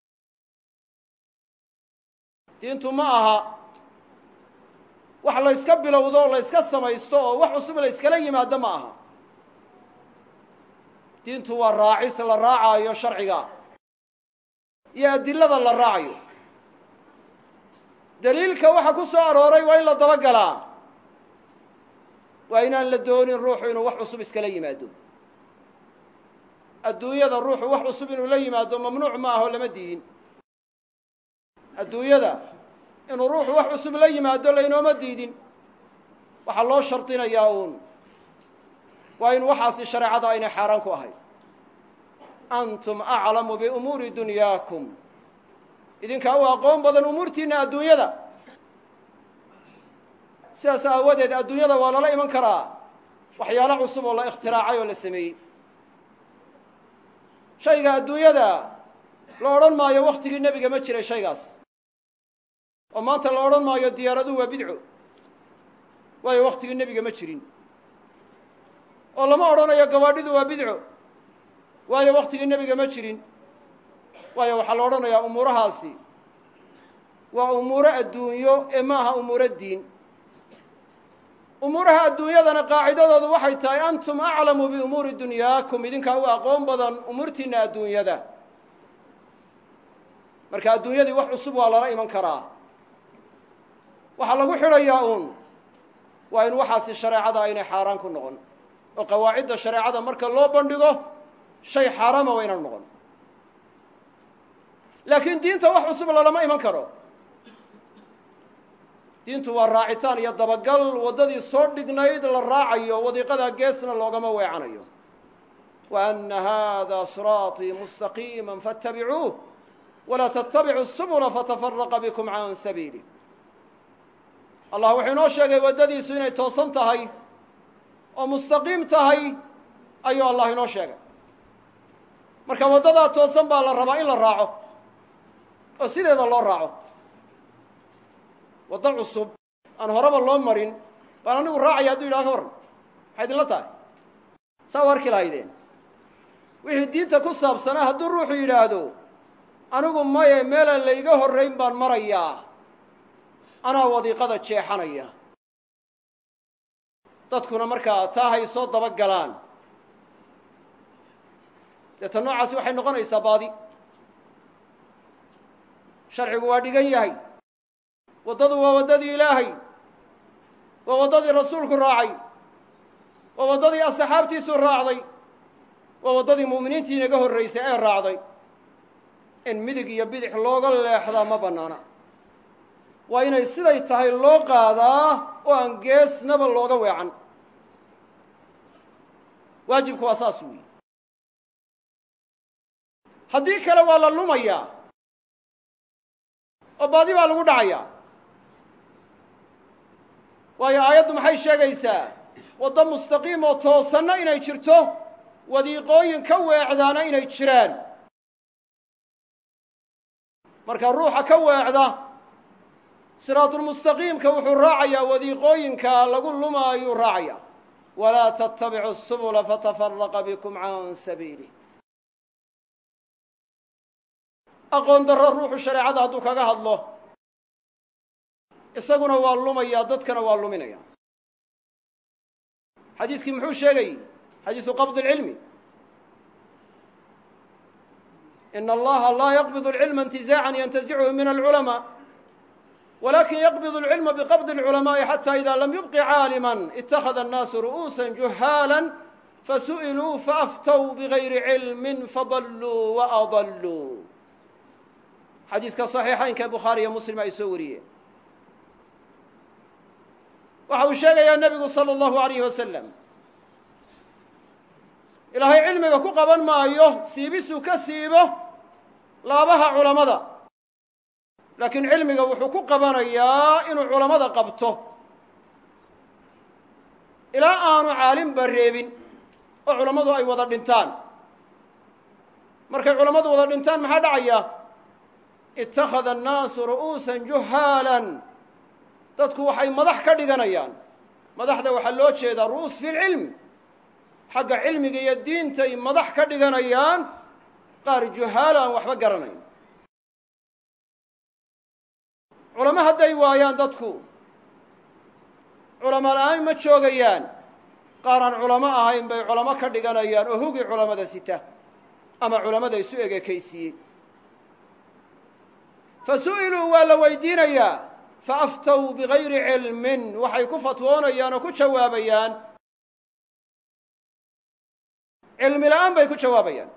diintu ma aha wax la yska bilowdo o la yska samaysto oo wax cusub la yskala yimaado ma aha diintu waa raacis la raacaayo sharciga iyo adilada la raacayo daliilka waxa ku soo arooray waa in la dabagalaa waa inaan la doonin ruuxu inuu wax cusub iskala yimaado adduunyada ruuxu wax cusub inuu la yimaado mamnuuc ma aho lama diidin adduunyada inuu ruuxu wax cusub la yimaado laynooma diidin waxaa loo shardinayaa uun waa in waxaasi shareecada aynay xaaraan ku ahayn. antum aclamu biumuuri dunyaakum, idinkaa u aqoon badan umuurtiinna adduunyada. sidaas aawadeed adduunyada waa lala iman karaa waxyaalo cusub oo la ikhtiraacay oo la sameeyey. shayga adduunyada la odhan maayo wakhtigii nebiga ma jiray shaygaas, oo maanta la odhan maayo diyaaraduhu waa bidco, waayo wakhtigii nebiga ma jirin. oo lama odhanayo gawaadhidu waa bidco, waayo wakhtigii nebiga ma jirin. waayo waxaa la odhanayaa umuurahaasi waa umuuro adduunyo ee maaha umuuro diin. umuuraha adduunyadana qaacidadoodu waxay tahay antum aclamu biumuuri dunyaakum, idinkaa u aqoon badan umuurtiinna adduunyada. marka adduunyadii wax cusub waa lala iman karaa, waxaa lagu xidhayaa uun waa in waxaasi shareecada aynay xaaraan ku noqon, oo qawaacidda shareecada marka loo bandhigo shay xaaraama waa inaan noqon. laakiin diinta wax cusub lalama iman karo. diintu waa raacitaan iyo dabagal, waddadii soo dhignayd la raacayo, wadiiqadaa geesna loogama weecanayo. wa anna haadaa siraatii mustaqiima faاtabicuuh walaa tatabicuu subula fatafaraqa bikum can sabiilih. allah wuxuu inoo sheegay waddadiisu inay toosan tahay oo mustaqiim tahay ayuu allah inoo sheegay. marka waddadaa toosan baa la rabaa in la raaco oo sideeda loo raaco. waddo cusub aan horeba loo marin baan anigu raacaya hadduu yidhaha ka warran, maxay idinla tahay? saa u arki lahaydeen. wixii diinta ku saabsanaa hadduu ruuxu yidhaahdo anigu maye meelaan layga horrayn baan marayaa, anaa wadiiqada jeexanaya, dadkuna markaa taa hay soo daba galaan, deeta noocaasi waxay noqonaysaa baadi. sharcigu waa dhigan yahay, waddadu waa waddadii ilaahay, waa waddadii rasuulku raacay, waa waddadii asxaabtiisu raacday, waa waddadii mu'miniintii inaga horraysay ee raacday. in midig iyo bidix looga leexdaa ma bannaana. waa inay siday tahay loo qaadaa oo aan geesnaba looga weecan. waajibku waa saas weeye. haddii kale waa la lumayaa oo baadi baa lagu dhacayaa. waayo aayaddu maxay sheegaysaa? waddo mustaqiim oo toosanna inay jirto, wadiiqooyin ka weecdaana inay jiraan. marka ruuxa ka weecda siraatulmustaqiimka wuxuu raacayaa wadiiqooyinka lagu lumaayuu raacayaa. walaa tattabicu subula fatafaraqa bikum can sabiilih. aqoon darro ruuxu shareecada hadduu kaga hadlo isaguna waa lumayaa, dadkana waa luminaya. xadiiskii muxuu sheegay? xadiisu qabdi اlcilmi. in allaha laa yaqbidu اlcilma intizaacan yantazichu min alculamaa walakin yaqbidu اlcilma biqabdi اlculamaaءi xata ida lam yubqi caalima ittakhada الnaasu ru'uusa juhaala fasu'iluu faaftow bigayri cilmi fadalluu waadalluu. xadiiska صaxiixaynka bukhaari iyo muslim ay soo wariyeen. waxa uu sheegayaa nebigu salى اllahu alayh wasalam ilaahay cilmiga ku qaban maayo siibisuu ka siibo laabaha culammada, laakiin cilmiga wuxuu ku qabanayaa inuu culammada qabto ilaa aanu caalimba reebin oo culammadu ay wada dhintaan. markay culammadu wada dhintaan maxaa dhacaya? ittakhada annaasu ru'uusan juhaalan, dadku waxay madax ka dhiganayaan. madaxda waxaa loo jeedaa ru'uus fi lcilm, xagga cilmiga iyo diintay madax ka dhiganayaan qaar juhaalo aan waxba garanayn. culamo hadday waayaan dadku culamo la'aan ma joogayaan, qaar aan culamo ahayn bay culamo ka dhiganayaan oo hugii culammada sita ama culammada isu egekaysiiyey. fasu'iluu waa la weydiinayaa faaftow bigayri cilmin, waxay ku fatwoonayaan oo ku jawaabayaan cilmi la'aan bay ku jawaabayaan,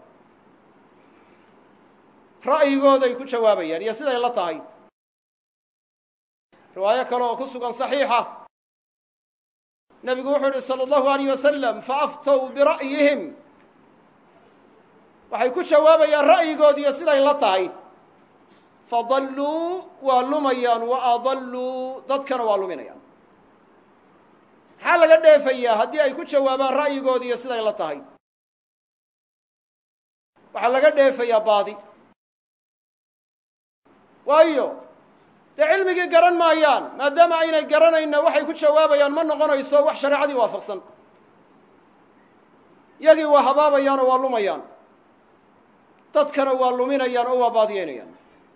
ra'yigooday ku jawaabayaan iyo siday la tahay. riwaayo kale oo ku sugan saxiixa nebigu wuxuu yihi salى اllahu عalayh wasalam faaftow bira'yihim waxay ku jawaabayaan ra'yigoodiiyo siday la tahay fadalluu waa lumayaan wa adalluu dadkana waa luminayaan maxaa laga dheefayaa haddii ay ku jawaabaan ra'yigoodiiyo siday la tahay waxaa laga dheefayaa baadi waayo dee cilmigii garan maayaan maadaama aynay garanayna waxay ku jawaabayaan ma noqonayso wax shareecadii waafaqsan yagii waa habaabayaan oo waa lumayaan dadkana waa luminayaan oo waa baadiyeynayaan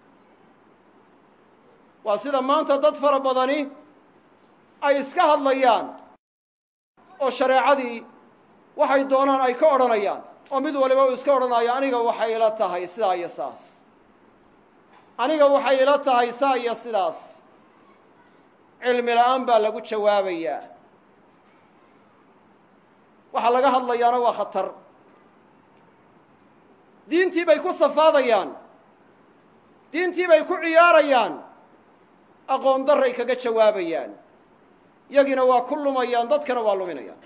waa sida maanta dad fara badani ay iska hadlayaan oo shareecadii waxay doonaan ay ka odhanayaan oo mid waliba uu iska odhanayo aniga waxay ila tahay sidaa iyo saas aniga waxay ila tahay saa iyo sidaas cilmi la'aan baa lagu jawaabayaa waxa laga hadlayaana waa khatar diintii bay ku safaadayaan diintii bay ku ciyaarayaan aqoon darray kaga jawaabayaan yagiina waa ku lumayaan dadkana waa luminayaan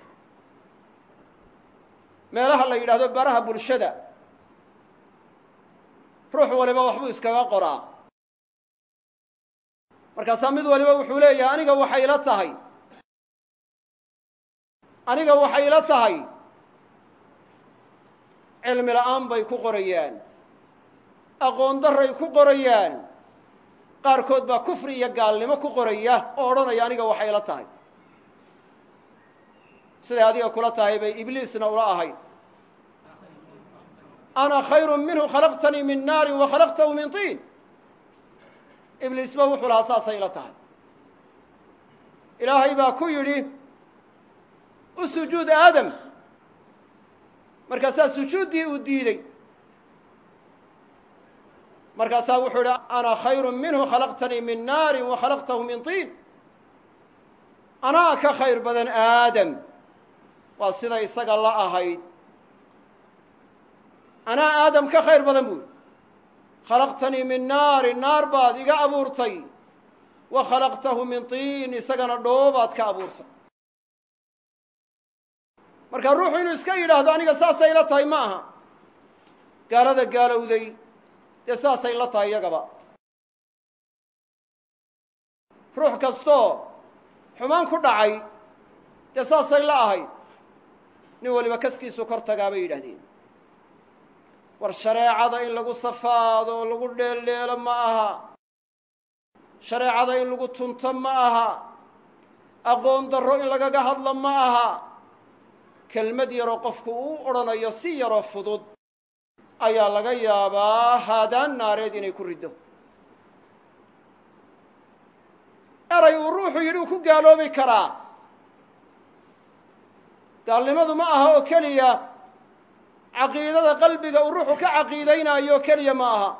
meelaha la yidhaahdo baraha bulshada ruux waliba waxbuu iskaga qoraa markaasaa mid waliba wuxuu leeyahay aniga waxay ila tahay aniga waxay ila tahay cilmi la'aan bay ku qorayaan aqoon darray ku qorayaan qaarkood baa kufri iyo gaalnimo ku qoraya oo odhanaya aniga waxay ila tahay siday adiga kula tahay bay ibliisna ula ahayd ana khayru minhu khalaqtanii min naari wa khalaqtahu min tiin ibliisba wuxuu lahaa saasay ila tahay ilaahay baa ku yidhi u sujuud aadam markaasaa sujuuddii uu diidey markaasaa wuxuu idhi ana khayru minhu khalaqtanii min naari wa khalaqtahu min tiin anaa ka khayr badan aadam waa siday isaga la ahayd anaa aadam ka khayr badan buuri khalaqtanii min naari naar baad iga abuurtay wa khalaqtahu min tiin isagana dhoobaad ka abuurtay marka ruuxu inuu iska yidhaahdo aniga saasay la tahay ma aha gaalada gaalowday dee saasay la tahay iyagaba ruux kastoo xumaan ku dhacay dee saasay la ahayd nin waliba kaskiisu kor tagaa bay yidhaahdeen war shareecada in lagu safaado oo lagu dheeldheelo ma aha shareecada in lagu tunto ma aha aqoon darro in lagaga hadlo ma aha kelmad yaroo qofku uu odhanayo si yaroo fudud ayaa laga yaabaa haadaan naareed inay ku riddo eray uu ruuxu yidhi uu ku gaaloobi karaa gaalnimadu ma aha oo keliya caqiidada qalbiga uu ruuxu ka caqiidaynaayo keliya ma aha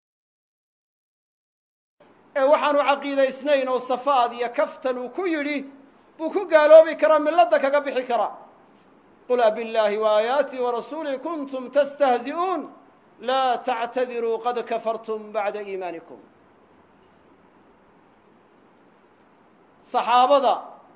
ee waxaanu caqiidaysnayn oo safaad iyo kaftan uu ku yidhi buu ku gaaloobi karaa milladda kaga bixi karaa qul abillaahi waaayaatihi warasuulihi kuntum tastahzi'uun laa tactadiruu qad kafartum bacda iimaanikum saxaabada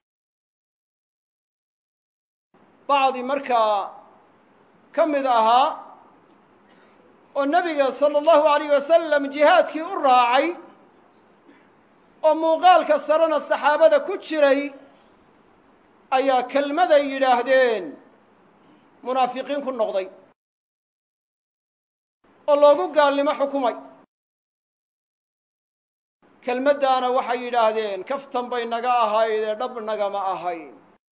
bacdi markaa ka mid ahaa oo nebiga sala allahu alayh wasalam jihaadkii u raacay oo muuqaalka sarena saxaabada ku jiray ayaa kelmaday yidhaahdeen munaafiqiin ku noqday oo loogu gaalnimo xukumay kelmaddaana waxay yidhaahdeen kaftan bay naga ahaydee dhab nagama ahayn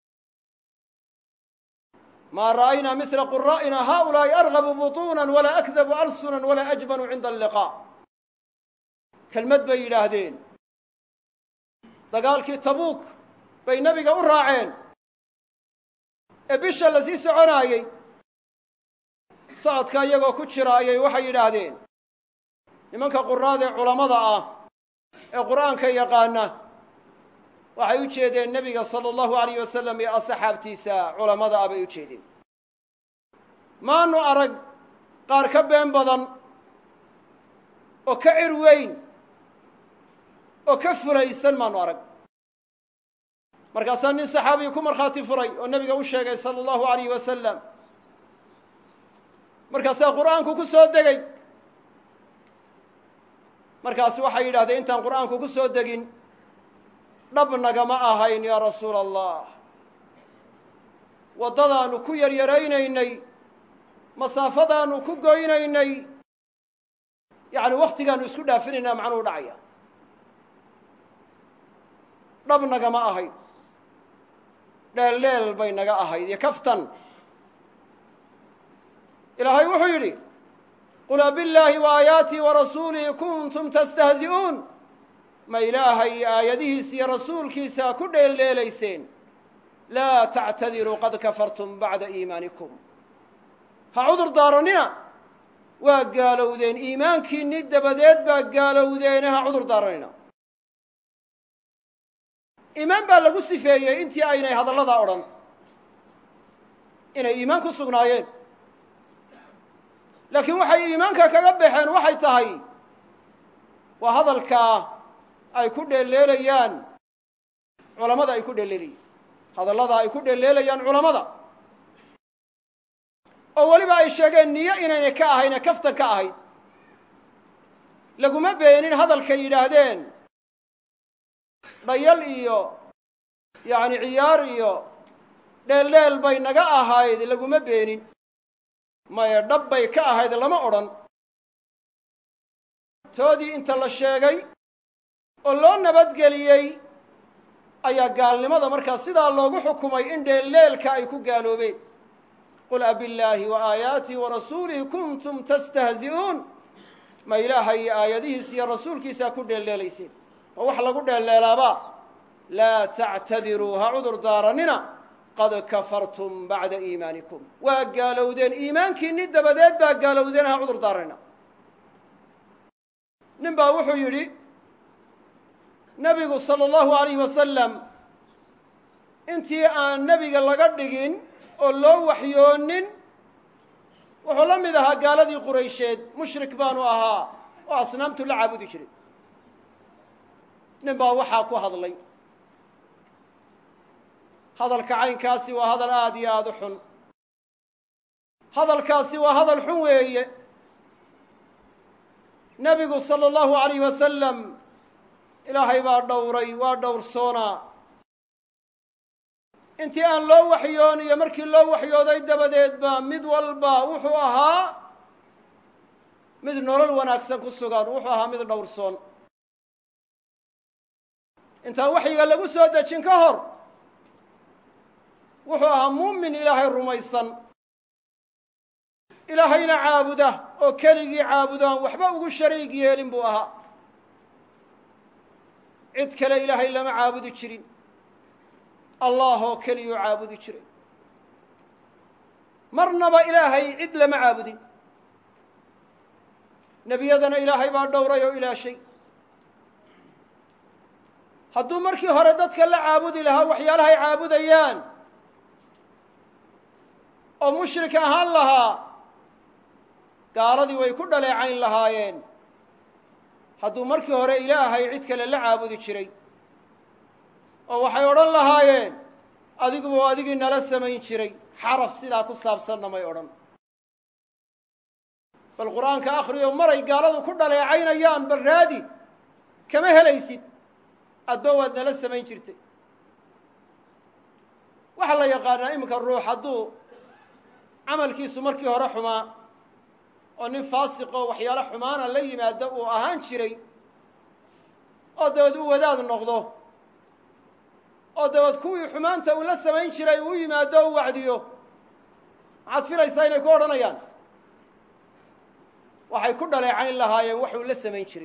maa ra'aynaa misla quraa'ina haaulaa'i argabu butuunan walaa akdabu alsunan walaa ajbanu cinda alliqaa kelmad bay yidhaahdeen dagaalkii tabuuk bay nebiga u raaceen ee bisha la sii soconaayey socodka iyagoo ku jira ayay waxay yidhaahdeen nimanka quraada ee culammada ah ee qur'aanka yaqaana waxay u jeedeen nebiga sala allahu alayh wasalam iyo asxaabtiisa culammada ah bay u jeedeen maanu arag qaar ka been badan oo ka cir weyn oo ka fulaysan maanu arag markaasaa nin saxaabiyi ku markhaati furay oo nebiga u sheegay sala allahu alayh wasalam markaasaa qur'aanku ku soo degay markaas waxay yidhahdeen intaan qur'aanku ku soo degin dhab nagama ahayn yaa rasuula allah waddadaannu ku yaryaraynaynay masaafadaannu ku goynaynay yacni wakhtigaannu isku dhaafinaynaa macnuu dhacaya dhab nagama ahayd dheelleel bay naga ahayd iyo kaftan ilaahay wuxuu yidhi qul abillaahi wa aayaatii wa rasuulihi kuntum tastahzi'uun ma ilaahay iyo aayadihiisa iyo rasuulkiisaa ku dheeldheelayseen laa tactadiruu qad kafartum bacda iimaanikum ha cudur daarannina waa gaalowdeen iimaankiinni dabadeed baa gaalowdeene ha cudur daarannina iimaan baa lagu sifeeyey intii aynay hadalladaa odhan inay iimaan ku sugnaayeen laakiin waxay iimaanka kaga baxeen waxay tahay waa hadalkaa ay ku dheelleelayaan culammada ay ku dheelleelayaan hadallada ay ku dheelleelayaan culammada oo weliba ay sheegeen niyo inaynay ka ahayne kaftan ka ahayd laguma beenin hadalkay yidhaahdeen dhayal iyo yacni ciyaar iyo dheeldheel bay naga ahayd laguma beenin maya dhab bay ka ahayd lama odhan toodii inta la sheegay oo loo nabadgeliyey ayaa gaalnimada markaa sidaa loogu xukumay in dheeldheelka ay ku gaaloobeen qul abillaahi wa aayaatii wa rasuulihi kuntum tastahzi'uun ma ilaahay iyo aayadihiisa iyo rasuulkiisaa ku dheeldheelayseen ma wax lagu dheeldheelaabaa laa tactadiruu ha cudur daarannina qad kafartum bacda iimaanikum waa gaalowdeen iimaankiinni dabadeed baa gaalowdeen ha cudur daarannina nin baa wuxuu yidhi nebigu sala allahu alayh wasalam intii aan nebiga laga dhigin oo loo waxyoonin wuxuu la mid ahaa gaaladii quraysheed mushrik baanu ahaa oo asnaamtu la caabudi jiray nin baa waxaa ku hadlay hadalka caynkaasi waa hadal aad iyo aada u xun hadalkaasi waa hadal xun weeye nebigu sala allahu alayh wasalam ilaahay baa dhowray waa dhowrsoonaa intii aan loo waxyoon iyo markii loo waxyooday dabadeed baa mid walba wuxuu ahaa mid nolol wanaagsan ku sugan wuxuu ahaa mid dhowrsoon intaan waxyiga lagu soo dejin ka hor wuxuu ahaa muumin ilaahay rumaysan ilaahayna caabuda oo keligii caabudaan waxba ugu shariig yeelin buu ahaa cid kale ilaahay lama caabudi jirin allah oo keliyuu caabudi jiray marnaba ilaahay cid lama caabudin nebiyadana ilaahay baa dhowray oo ilaashay hadduu markii hore dadka la caabudi lahaa waxyaalahay caabudayaan oo mushrik ahaan lahaa gaaladii way ku dhaleecayn lahaayeen hadduu markii hore ilaahay cid kale la caabudi jiray oo waxay odhan lahaayeen adiguba adigii nala samayn jiray xaraf sidaa ku saabsanna may odhan bal qur'aanka akhriyo maray gaaladu ku dhaleecaynayaan bal raadi kama helaysid adba waad nala samayn jirtay waxaa la yaqaanaa iminka ruux hadduu camalkiisu markii hore xumaa oo nin faasiqoo waxyaalo xumaana la yimaada uu ahaan jiray oo dabeed u wadaad noqdo oo dabeed kuwii xumaanta uu la samayn jiray uu yimaado o u wacdiyo maxaad filaysaa inay ku odhanayaan waxay ku dhaleecayn lahaayeen waxuu la samayn jiray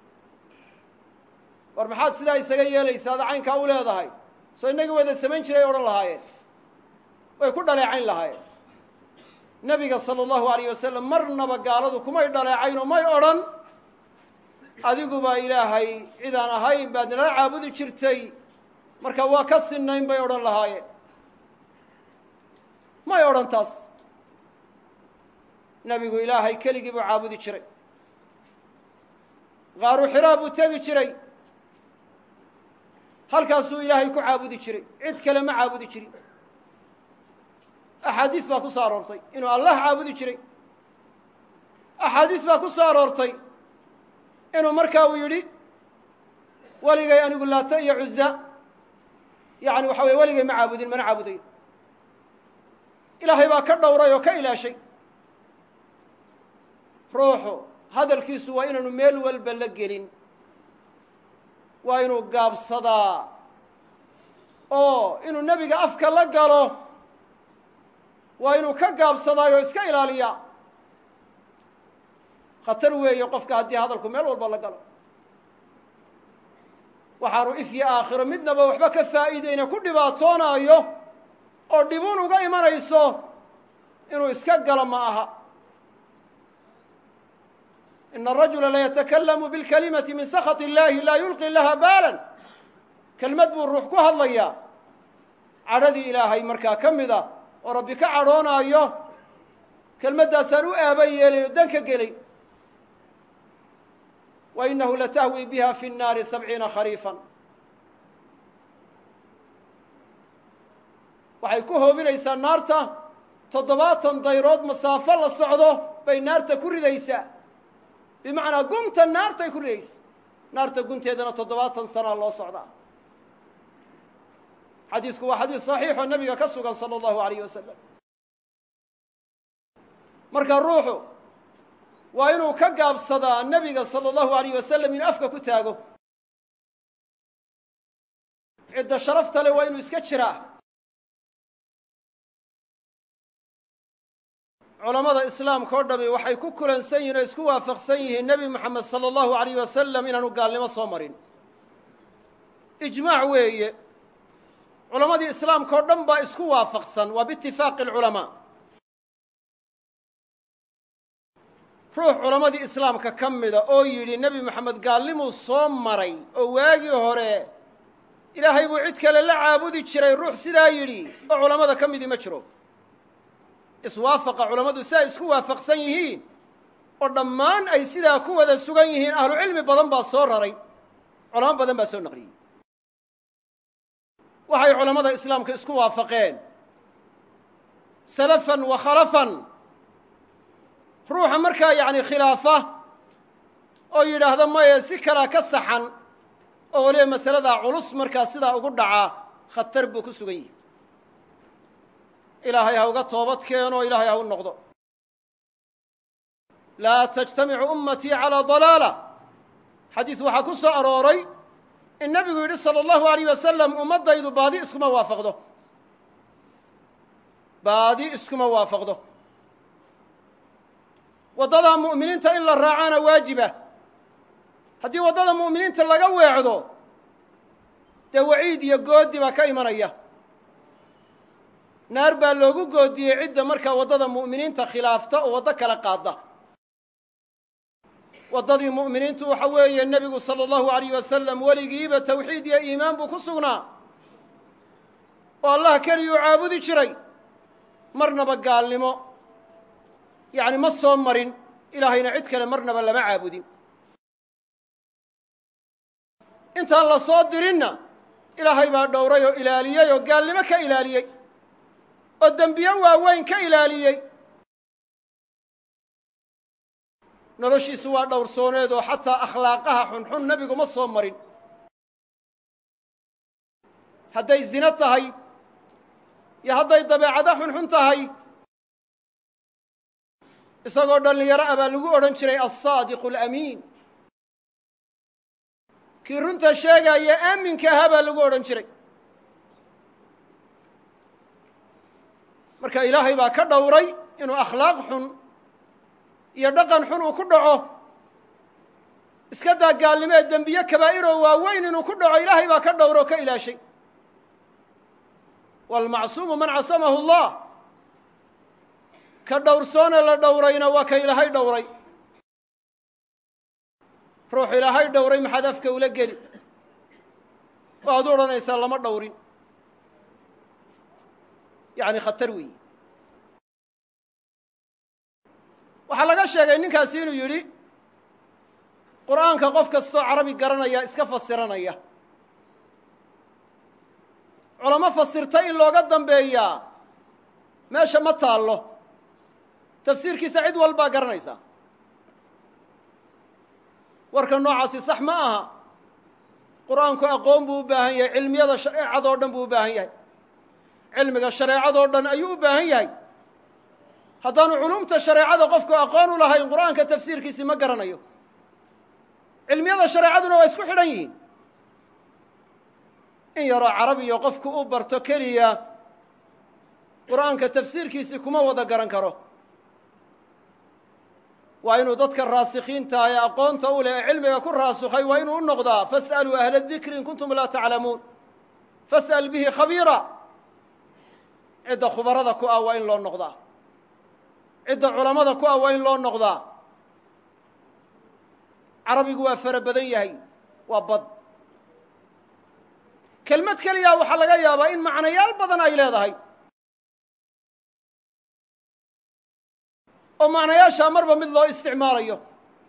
war maxaad sidaa isaga yeelaysaa ada caynkaa u leedahay soo inagii wada samayn jiray odhan lahaayeen way ku dhaleecayn lahaayeen nebiga sala allahu alayh wasalam marnaba gaaladu kumay dhaleecayn oo may odhan adiguba ilaahay cidaan ahayn baad nala caabudi jirtay marka waa ka sinnayn bay odhan lahaayeen may odhan taas nebigu ilaahay keligii buu caabudi jiray qaaru xiraa buu tegi jiray halkaasuu ilaahay ku caabudi jiray, cid kale ma caabudi jirin. axaadiis baa ku soo aroortay inuu allah caabudi jiray. axaadiis baa ku soo aroortay inuu markaa uu yidhi weligay anigu laata iyo cuza yani waxa weye weligay ma caabudin, mana caabudayo. ilaahay baa ka dhowray oo ka ilaashay. ruuxu hadalkiisu waa inaanu meel walba la gelin, waa inuu gaabsadaa oo inuu nebiga afka la galo waa inuu ka gaabsadaayo iska ilaaliyaa. khatar weeye qofka haddii hadalku meel walba la galo, waxaanu if iyo aakhiro midnaba waxba ka faa'iideyna ku dhibaatoonaayo oo dhibuun uga imanayso inuu iska galo ma aha. ina arajula layatakallamu bilkalimati min sakhat illahi laa yulqi laha baalan. kelmad buu ruux ku hadlayaa cadhadii ilaahay markaa ka mida oo rabbi ka cadhoonaayo, kelmaddaasaan u aaba yeelayn oo dan ka gelay. wa inahu latahwi biha fi nnaari 70 khariifan. waxay ku hoobinaysaa naarta 70 dayrood masaafo la socdo bay naarta ku ridaysaa. bimacnaa gunta naartay ku ridaysa. naarta gunteedana 70 sanaa loo socdaa. xadiisku waa xadiis saxiix oo nabiga ka sugan salى اllahu alayh wasalam. marka ruuxu waa inuu ka gaabsadaa nebiga salى اllahu alayh wasalam inuu afka ku taago. cidda sharafta leh waa inuu iska jiraa. culamada islaamka o dhami waxay ku kulansan yihin oo isku waafaqsan yihiin nebi moxamed salى اllahu alayh wasalam inaanu gaalnimo soo marin. ijmaac weeye. culamadii islaamka o dhan baa isku waafaqsan, waa biitifaaqi alculamaa. ruux culamadii islaamka ka mida oo yidhi nebi moxamed gaalnimuu soo maray oo waagii hore ilaahay buu cid kale la caabudi jiray, ruux sidaa yidhi oo culammada ka midii ma jiro. iswaafaqa culammadu si ay isku waafaqsan yihiin oo dhammaan ay sidaa ku wada sugan yihiin ahlucilmi badan baa soo raray, culamo badan baa soo naqliyey. waxay culammada islaamka isku waafaqeen salafan wa khalafan. ruuxa markaa yacni khilaafa oo yidhaahda maye si kalaa ka saxan oo waliba masaladaa culus markaa sidaa ugu dhacaa, khatar buu ku sugan yihi. ilaahay ha uga toobad keeno, ilaahay ha u noqdo. laa tajtamicu ummatii calىa dalaala. xadiis waxaa ku soo arooray in nabigu yidhi salى اllahu alayh wasalam ummaddaydu baadi iskuma waafaqdo. baadi iskuma waafaqdo. waddadaa mu'miniinta in la raacaana waajiba. haddii waddada mu'miniinta laga weecdo dee waciid iyo goodi baa ka imanaya. naar baa loogu goodiyey cidda markaa waddada mu'miniinta khilaafta oo waddo kala qaadda. waddadii mu'miniintu waxa weeye nebigu salى اllahu alayh wasalam weligiiba tawxiid iyo iimaan buu ku sugnaa oo allah keliyuu caabudi jiray, marnaba gaalnimo yacni ma soo marin. ilaahayna cid kale marnaba lama caabudin. intaan la soo dirinna ilaahay baa dhowray oo ilaaliyey oo gaalnimo ka ilaaliyey oo dembiye waaweyn ka ilaaliyey. noloshiisu waa dhowrsooneed oo xataa akhlaaqaha xunxun nebigu ma soo marin. hadday zino tahay iyo hadday dabeecado xunxun tahay, isagoo dhallinyaro ah baa lagu odhan jiray alsaadiqu alamiin. kii runta sheegaya aaminka ahaa baa lagu odhan jiray. marka ilaahay baa ka dhowray inuu akhlaaq xun iyo dhaqan xun uu ku dhaco. iska daa gaalnimo ee dembiye kabaa'iroo waaweyn inuu ku dhaco ilaahay baa ka dhowro o ka ilaashay. waalmacsuumu man casamahu allah. ka dhowrsoone la dhowrayna waa ka ilaahay dhowray. ruux ilaahay dhowray maxaad afka ula geli waxaad u odhanaysaa lama dhowrin. yacni khatar weeyi. waxaa laga sheegay ninkaasi inuu yidhi qur'aanka qof kastoo carabi garanaya iska fasiranaya culamo fasirta in looga dambeeyaa meesha ma taallo tafsiirkiisa cid walbaa garanaysa warka noocaasi sax ma aha qur'aanku aqoon buu u baahan yahay cilmiyada shareecadoo dhan buu u baahan yahay cilmiga shareecadoo dhan ayuu u baahan yahay haddaanu culumta shareecada qofku aqoon u lahayn qur'aanka tafsiirkiisii ma garanayo cilmiyada shareecaduna waa isku xidhan yihiin in yaroo carabiyo qofku u barto keliya qur'aanka tafsiirkiisii kuma wada garan karo waa inuu dadka raasikhiinta ee aqoonta u leh ee cilmiga ku raasukhay waa inuu u noqdaa fas'aluu ahla dikri in kuntum laa taclamuun fas'al bihi khabiira cidda khubarada ku ah waa in loo noqdaa cidda culammada ku ah waa in loo noqdaa carabigu waa fara badan yahay waa bad kelmad keliyaa waxaa laga yaabaa in macnayaal badan ay leedahay oo macnayaashaa marba mid loo isticmaalayo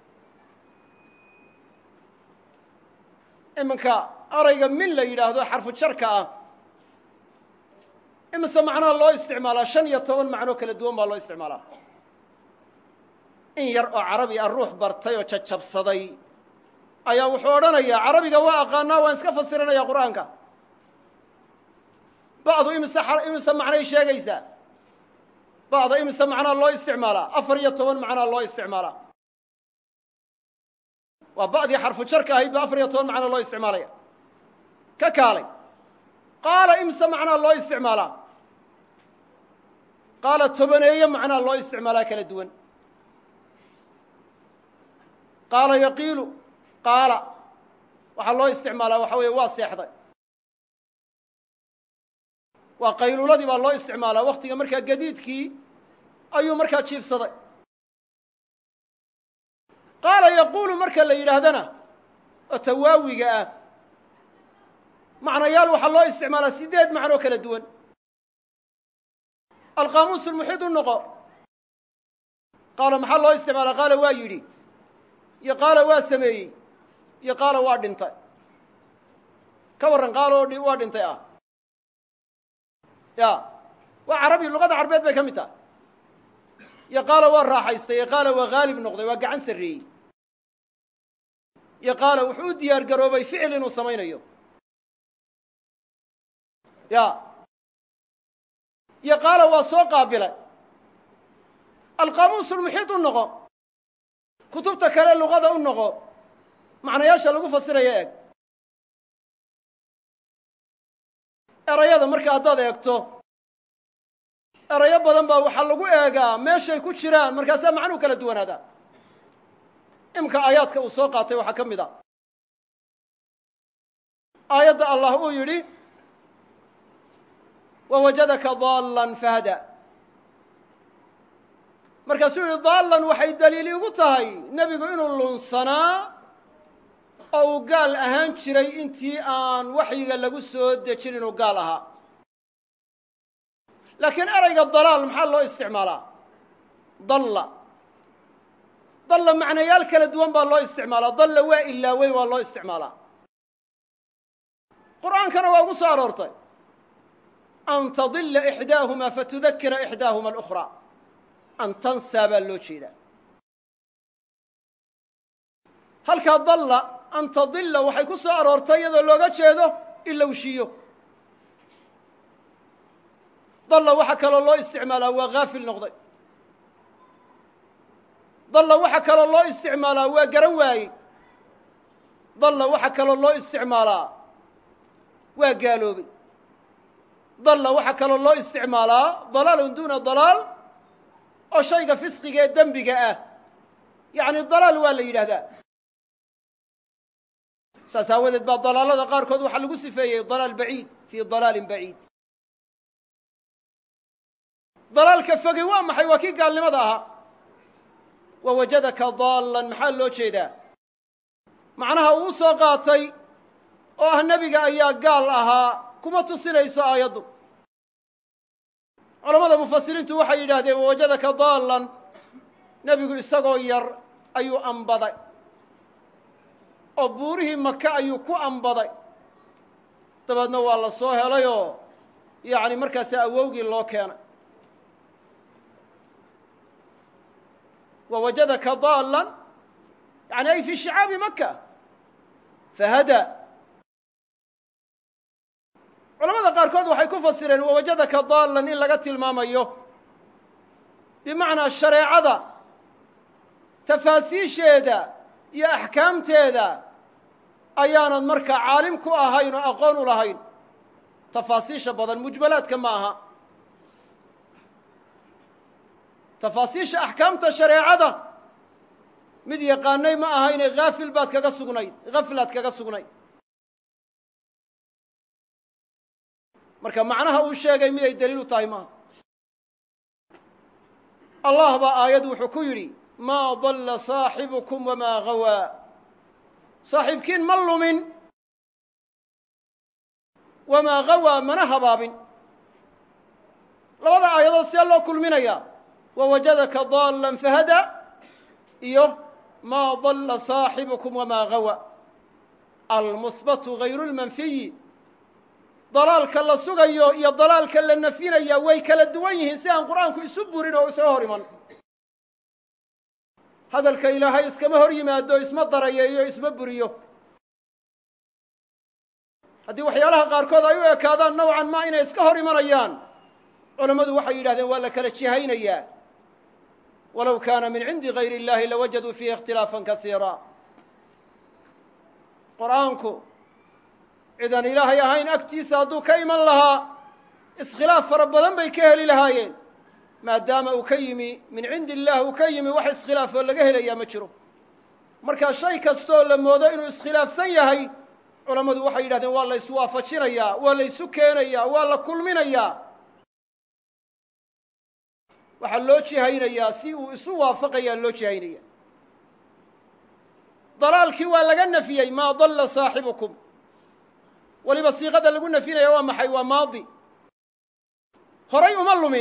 iminka arayga min la yidhaahdo xarfu jarka ah imise macnaha loo isticmaalaa 15 macnoo kala duwan baa loo isticmaalaa in yar oo carabi ah ruux bartay oo jajabsaday ayaa wuxuu odhanayaa carabiga waa aqaanaa waan iska fasiranaya qur'aanka bacdu imise macnay sheegaysaa bacda imise macnaa loo isticmaalaa 14 macnaa loo isticmaalaa waa bacdii xarfu jarka ahayd ba 14 macnaa loo isticmaalaya ka kaalay qaala imise macnaa loo isticmaalaa qaala tobaneeye macnaa loo isticmaalaa kala duwan qaala yaqiilu qaala waxaa loo isticmaalaa waxa weeye waa seexday waa qayluuladii baa loo isticmaalaa waktiga markaa gadiidkii ayuu markaa jiifsaday qaala yaquulu marka la yidhaahdana oo tawaawiga ah macnayaal waxaa loo isticmaalaa 8 macnoo kala duwan alqaamuus ulmuxiid u noqo qaala maxaa loo isticmaalaa qaala waa yidhi iyo qaala waa sameeyey iyo qaala waa dhintay ka warran qaala waa dhintay ah ya waa carabi luqada carbeed bay ka mid tahay iyo qaala waa raaxaystay iyo qaala waa haalib noqday waa gacan sarreeyey iyo qaala wuxuu u diyaar garoobay ficil inuu samaynayo ya iyo qaala waa soo qaabilay alqaamuus ulmuxiid u noqo kutubta kale luqada u noqo macnayaasha lagu fasiraya eeg erayada marka haddaad eegto erayo badan baa waxaa lagu eegaa meeshay ku jiraan markaasaa macnuhu kala duwanaadaa imka aayaadka uu soo qaatay waxaa ka mid a aayadda allah uu yidhi wawajadaka daallan fahada markaasuu yidhi daallan waxay daliil igu tahay nebigu inuu lunsanaa oo uu gaal ahaan jiray intii aan waxyiga lagu soo dejin inuu gaal ahaa laakiin erayga dalaal maxaa loo isticmaalaa dalla macnayaal kala duwan baa loo isticmaalaa dalla waa ilaawey waa loo isticmaalaa qur'aankana waa ugu soo aroortay an tadilla ixdaahumaa fatudakira ixdaahuma alukhraa an tansaa baa loo jeedaa halkaa dalla an tadilla waxay ku soo aroortay iyadoo looga jeedo ilowshiyo dalla waxaa kaloo loo isticmaalaa waa haafil noqday dalla waxaa kaloo loo isticmaalaa waa garan waayey dalla waxaa kaloo loo isticmaalaa waa gaaloobay dalla waxaa kaloo loo isticmaalaa dalaalun duuna dalaal oo shayga fisqiga ee dembiga ah yacni dalaal waa la yidhaahdaa saas aawadeed baa dalaalada qaarkood waxaa lagu sifeeyey dalaal baciid fii dalaalin baciid dalaalka fogey waa maxay waa kii gaalnimada ahaa wawajadaka daallan maxaa loo jeedaa macnaha uu u soo qaatay oo ah nebiga ayaa gaal ahaa kuma tusinayso aayaddu culammada mufasiriintu waxay yidhaahdeen wawajadaka daallan nebigu isagoo yar ayuu ambaday oo buurihii maka ayuu ku ambaday dabeedna waa la soo helayoo yacni markaasaa awowgii loo keenay wawajadaka daalan yani ay fii shicaabi maka fahadaa culamada qaarkood waxay ku fasireen wawajadaka daalan in laga tilmaamayo bimacnaa shareecada tafaasiisheeda iyo axkaamteeda ayaanad markaa caalim ku ahayn oo aqoon u lahayn tafaasiisha badan mujmalaadka ma aha tafaasiisha axkaamta shareecada mid yaqaanay ma ahayne haafil baad kaga sugnayd haflaad kaga sugnayd marka macnaha uu sheegay miday daliil u tahay maaha allah baa aayad wuxuu ku yidhi maa dalla saaxibukum wamaa gawaa saaxiibkiin ma lumin wamaa gawaa mana habaabin labada aayadood see loo kulminayaa wawajadaka daalan fahadaa iyo maa dalla saaxibukum wamaa gawaa almusbatu gayru lmanfiyi dalaalka la sugayo iyo dalaalka la nafinaya way kala duwan yihiin si aan qur'aanku isu burin oo isaga hor iman hadalka ilaahay iskama hor yimaado isma darayeeyo isma buriyo haddii waxyaalaha qaarkood ay u ekaadaan nowcan ma inay iska hor imanayaan culammadu waxay yidhahdeen waa la kala jihaynayaa walow kaana min cindi gayri اllahi lawajaduu fiihi ikhtilaafan kasiira qur'aanku cidan ilaahay ahayn agtiisa hadduu ka iman lahaa iskhilaaf fara badan bay ka heli lahaayeen maadaama uu ka yimi min cindi illaah uu ka yimi wax iskhilaafoo laga helayaa ma jiro marka shay kastoo la moodo inuu iskhilaafsan yahay culammadu waxay yidhahdeen waa la iswaafajinayaa waa la isu keenayaa waa la kulminayaa waxaa loo jihaynayaa si uu isu waafaqayaa loo jihaynaya dalaalkii waa laga nafiyey maa dalla saaxibukum weliba siiqada lagu nafinaya waa maxay waa maadi horay uma lumin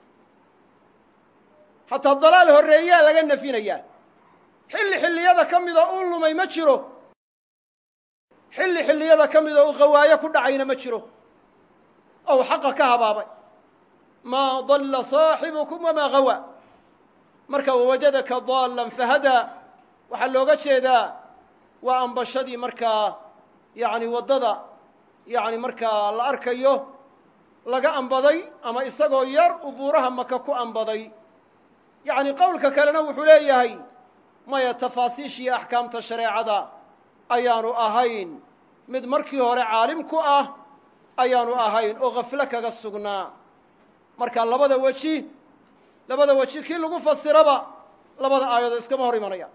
xataa dalaal horreeyaa laga nafinayaa xilli xilliyada ka mida uu lumay ma jiro xilli xilliyada ka mida uu qawaayo ku dhacayna ma jiro ou xaqa ka habaabay maa dalla saaxibukum wamaa gawaa marka wawajadaka daalan fahadaa waxaa looga jeedaa waa ambashadii markaa yacni waddada yacni markaa la arkayo laga ambaday ama isagoo yar uu buuraha maka ku ambaday yacni qowlka kalena wuxuu leeyahay maya tafaasiishiyo axkaamta shareecada ayaanu ahayn mid markii hore caalim ku ah ayaanu ahayn oo khaflo kaga sugnaa marka labada weji kii lagu fasiraba labada aayadood iskama hor imanaya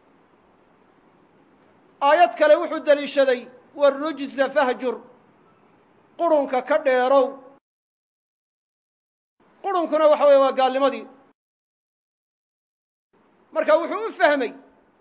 aayad kale wuxuu deliishaday warujza fahjur qurunka ka dheerow qurunkuna waxa weeye waa gaalnimadii marka wuxuu u fahmay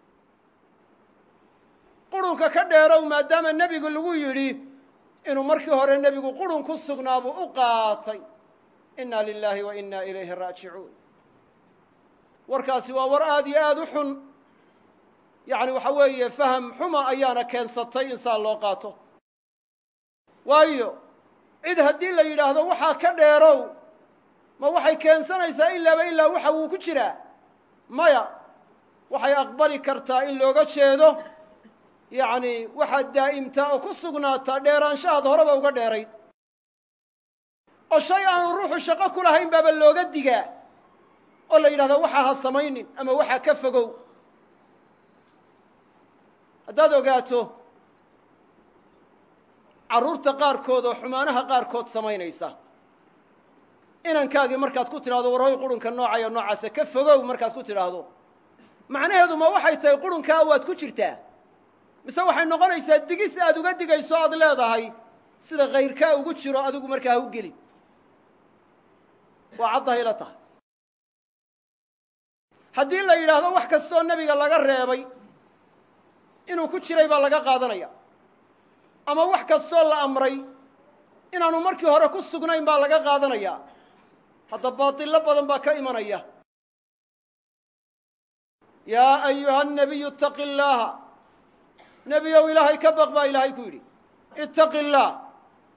qurunka ka dheerow maadaama nebigu lagu yidhi inuu markii hore nebigu qurun ku sugnaabuu u qaatay inna lilaahi wa inna ilayhi raajicuun warkaasi waa war aad iyo aad u xun yacni waxa weeye faham xuma ayaana keensatay in saa loo qaato waayo cid haddii la yidhaahdo waxaa ka dheerow ma waxay keensanaysaa ilaaba ilaa waxa wuu ku jiraa maya waxay aqbali kartaa in looga jeedo yacni waxaad daa'imtaa oo ku sugnaataa dheeraanshahaad horeba uga dheerayd oo shay aanu ruuxu shaqo ku lahayn baaba looga digaa oo la yidhahdo waxaa ha samaynin ama waxaa ka fogow haddaad ogaato carruurta qaarkood oo xumaanaha qaarkood samaynaysa inankaagii markaad ku tidhahdo warhoy qurunka noocayo noocaasa ka fogow markaad ku tidhaahdo macnaheedu ma waxay tahay qurunkaa waad ku jirtaa mise waxay noqonaysaa digis aad uga digayso aad leedahay sida khayrkaa ugu jiro adigu markaa ha u gelin waa caddahay la tahay haddii la yidhaahdo wax kastoo nebiga laga reebay inuu ku jiray baa laga qaadanaya ama wax kastoo la amray inaanu markii hore ku sugnayn baa laga qaadanaya hadda baatillo badan baa ka imanaya yaa ayuha الnabiyu itaqi اllaaha nebiyow ilaahay ka baq baa ilaahay ku yidhi itaqi اllaah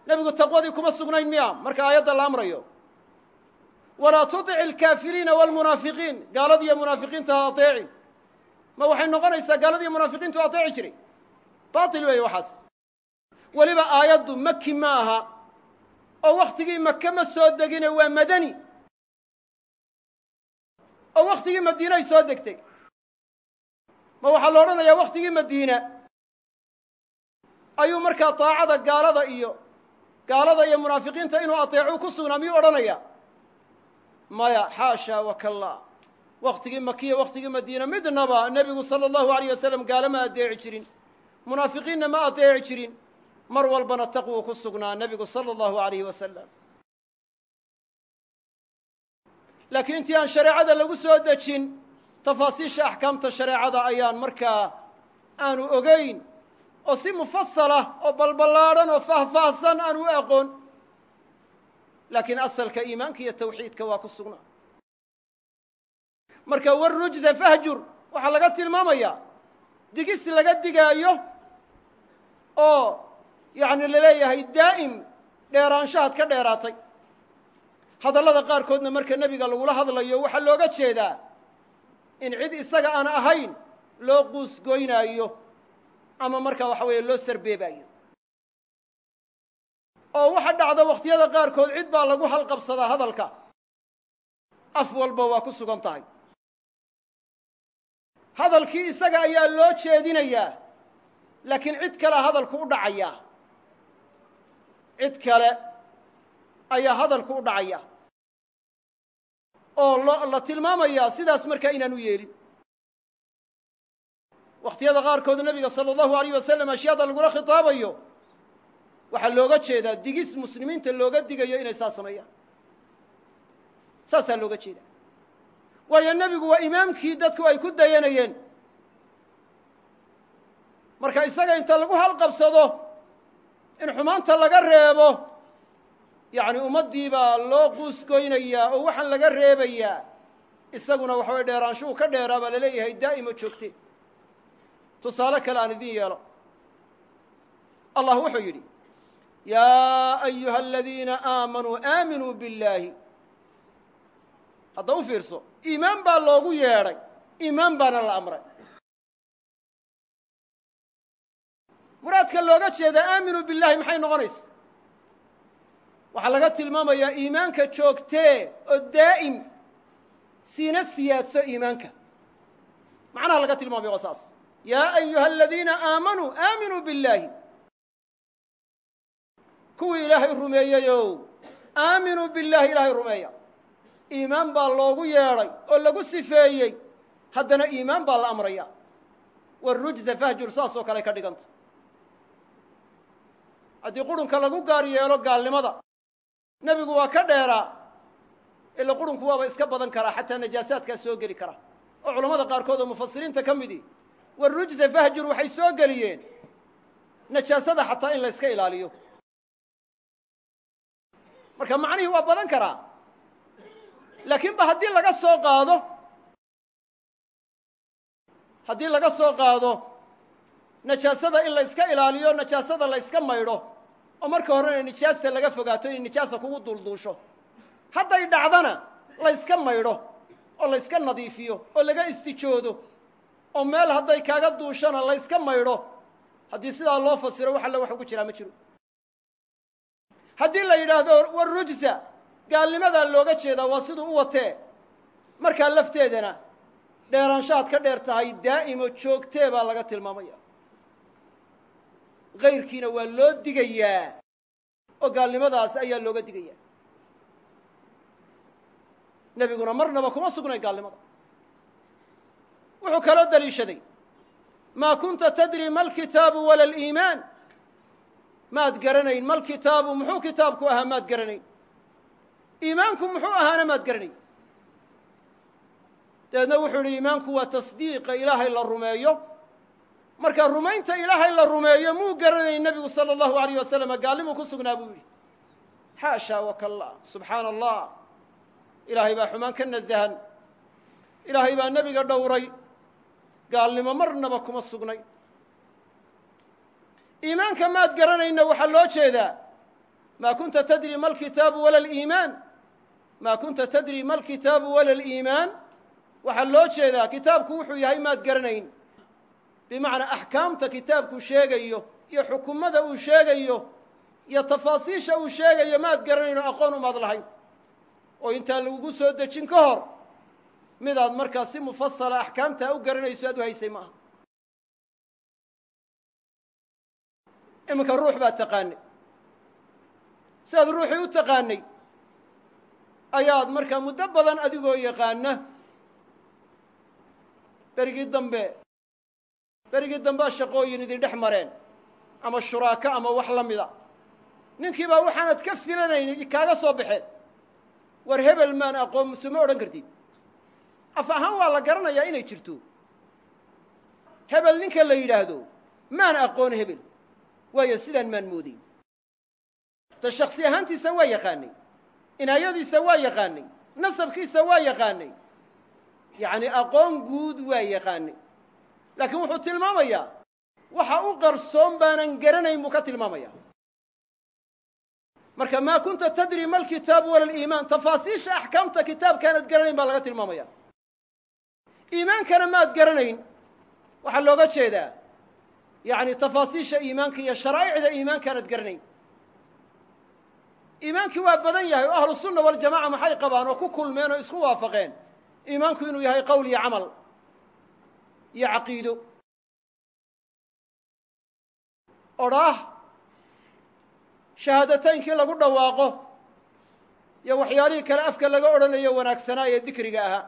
nebigu taqwadii kuma sugnayn miya marka aayadda la amrayo walaa tuطic alkaafiriina wاlmunaafiqiin gaaladiiyo munaafiqiinta ha ateecin ma waxay noqonaysaa gaaladiiyo munaafiqiintu ateeci jiray baatil weeye waxaas weliba aayaddu maki ma aha oo wakhtigii maka ma soo degine waa madani oo wakhtigii madiinay soo degtay ma waxaa la odhanayaa wakhtigii madiina ayuu markaa daacada gaalada iyo munaafiqiinta inuu ateecu ku sugnaa miyuu odhanayaa maya xaasha wakallaa wakhtigii makiya wakhtigii madiina midnaba nebigu sala allahu alayh wasalam gaalo ma adeeci jirin munaafiqiinna ma adeeci jirin mar walbana taqwuu ku sugnaa nebigu sala allahu alayhi wasalam laakiin intii aan shareecada lagu soo dejin tafaasiisha axkaamta shareecada ayaan markaa aanu ogayn oo si mufasalah oo balballaadhan oo faahfaahsan aan u aqoon laakiin asalka iimaanka iyo tawxiidka waa ku sugnaa marka warrujza fahjur waxaa laga tilmaamayaa digis laga digaayo oo yacni laleeyahay daa'im dheeraanshahaad ka dheeraatay hadallada qaarkoodna marka nebiga lagula hadlayo waxaa looga jeedaa in cid isaga aan ahayn loo quusgoynaayo ama marka waxa weeye loo sarbeebaayo oo waxa dhacda wakhtiyada qaarkood cid baa lagu halqabsadaa hadalka af walba waa ku sugan tahay hadalkii isaga ayaa loo jeedinayaa laakiin cid kalea hadalku u dhacayaa cid kale ayaa hadalku u dhacaya oo la tilmaamayaa sidaas markaa inaanu yeelin wakhtiyada qaarkood nebiga sala allahu alayh wasalam ashyaada lagula khitaabayo waxaa looga jeedaa digis muslimiinta looga digayo inay saas sameeyaan saasaa looga jeedaa waayo nebigu waa imaamkii dadku ay ku dayanayeen marka isaga inta lagu halqabsado in xumaanta laga reebo yacni ummaddii baa loo quusgoynayaa oo waxaan laga reebayaa isaguna waxa weye dheeraanshuhu ka dheeraa baa laleeyahay daa'imo joogte tusaale kale aan idin yeelo allah wuxuu yidhi yaa ayuha aladiina aamanuu aaminuu billaahi hadda u fiirso iimaan baa loogu yeedhay iimaan baana la amray muraadka looga jeedaa aaminuu billahi maxay noqonaysa waxaa laga tilmaamayaa iimaanka joogtee oo daa'im siina siyaadso iimaanka macnaha laga tilmaamaya waa saas yaa ayuha aladiina aamanuu aaminuu billaahi kuwii ilaahay rumeeyeyow aaminuu billaahi ilaahay rumeeya iimaan baa loogu yeedhay oo lagu sifeeyey haddana iimaan baa la amraya warujza fahjur saas oo kale ka dhiganta haddii qurunka lagu gaar yeelo gaalnimada nebigu waa ka dheeraa ila qurunku waaba iska badan karaa xataa najaasaadkaa soo geli kara oo culammada qaarkood oo mufasiriinta ka midii warujza fahjur waxay soo geliyeen najaasada xataa in la yska ilaaliyo marka macnihii waa badan karaa laakiin ba haddii laga soo qaado najaasada in la yska ilaaliyo najaasada la yska maydho oo marka horena nijaasa laga fogaato inay nijaasa kugu duulduusho hadday dhacdana la yska maydho oo la yska nadiifiyo oo laga istijoodo oo meel hadday kaaga duushana la yska maydho haddii sidaa loo fasiro wax alle wax ugu jiraa ma jiro haddii la yidhaahdo warrujsa gaalnimadaa looga jeedaa waa siduu u watee markaa lafteedana dheeraanshahaad ka dheer tahay daa'imo joogtee baa laga tilmaamaya kayrkiina waa loo digayaa oo gaalnimadaas ayaa looga digayaa nebiguna marnaba kuma sugnay gaalnimada wuxuu kaloo daliishaday maa kunta tadri ma alkitaabu wala aliimaan maad garanayn malkitaabu muxuu kitaabku ahaa maad garanayn iimaanku muxuu ahaana maad garanayn dabeedna wuxuu yidhi iimaanku waa tasdiiqa ilaahay la rumeeyo marka rumaynta ilaahay la rumeeyo muu garanayn nebigu sala allahu alayh wasalam gaalnimuu ku sugnaa buu yidhi xaasha wakalla subxaana allah ilaahay baa xumaan ka nasahan ilaahay baa nebiga dhowray gaalnimo marnaba kuma sugnay iimaanka maad garanayna waxaa loo jeedaa maa kunta tadri ma alkitaabu wala aliimaan maa kunta tadri ma alkitaabu wala aliimaan waxaa loo jeedaa kitaabku wuxuu yahay maad garanayn bimacnaa axkaamta kitaabku sheegayo iyo xukumada uu sheegayo iyo tafaasiisha uu sheegayo maad garanayn oo aqoon umaad lahayn oo intaan lagugu soo dejin ka hor midaad markaa si mufasala axkaamtaa u garanayso aad u haysay ma aha iminka ruux baad taqaanay sidaad ruuxii u taqaanay ayaad markaa muddo badan adigoo yaqaana berigii dambea shaqooyin idin dhex mareen ama shuraako ama wax la mida ninkii baa waxaanad ka filanayn kaaga soo baxeen war hebel maan aqoon musuma odhan kartid af ahaan waa la garanayaa inay jirto hebel ninka la yidhaahdo maan aqoon hebel waayo sidaan maan moodayn ta shaksi ahaantiisa waa yaqaanay inaayadiisa waa yaqaanay nasabkiisa waa yaqaanay yacni aqoon guud waa yaqaanay laakiin wuxuu tilmaamayaa waxa u qarsoon baanan garanayn buu ka tilmaamaya marka maa kunta tadri ma alkitaabu wala aliimaan tafaasiisha axkaamta kitaabkaanad garanayn baa laga tilmaamaya iimaankana maad garanayn waxaa looga jeedaa yacni tafaasiisha iimaanka iyo sharaa'icda iimaankaanad garanayn iimaankii waa badan yahay oo ahlu sunna waljamaca maxay qabaan oo ku kulmeen oo isku waafaqeen iimaanku inuu yahay qowl iyo camal iyo caqiido odhaah shahaadataynkii lagu dhawaaqo iyo waxyaalihii kale afka laga odhanayo wanaagsanaa ee dikriga ahaa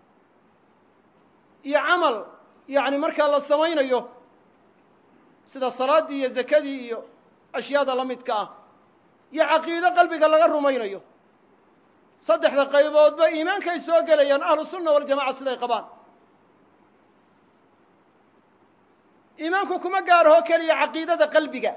iyo camal yacni markaa la samaynayo sida salaaddii iyo zakadii iyo ashyaada la midka ah iyo caqiido qalbiga laga rumaynayo saddexda qayboodba iimaankay soo gelayaan ahlu sunna waljamaca siday qabaan iimaanku kuma gaaraho keliya caqiidada qalbiga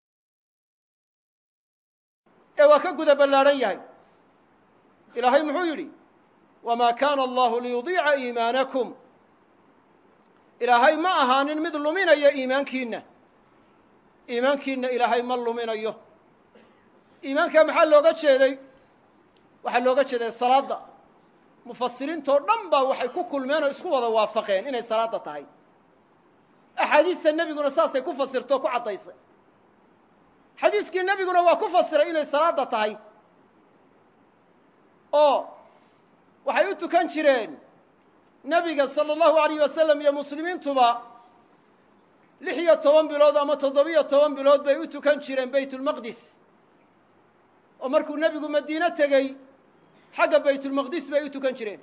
ee waa ka guda ballaadhan yahay ilaahay muxuu yidhi wamaa kaana allahu liyudiica iimaanakum ilaahay ma ahaanin mid luminaya iimaankiinna ilaahay ma luminayo iimaanka maxaa looga jeeday waxaa looga jeeday salaadda mufasiriintoo dhan baa waxay ku kulmeen oo isku wada waafaqeen inay salaadda tahay axaadiista nebiguna saasay ku fasirto o ku caddaysay xadiiskii nebiguna waa ku fasiray inay salaadda tahay oo waxay u tukan jireen nebiga sala allahu alayh wasalam iyo muslimiintuba 16 bilood ama 17 bilood bay u tukan jireen baytulmaqdis oo markuu nebigu madiine tegey xagga baytulmaqdis bay u tukan jireen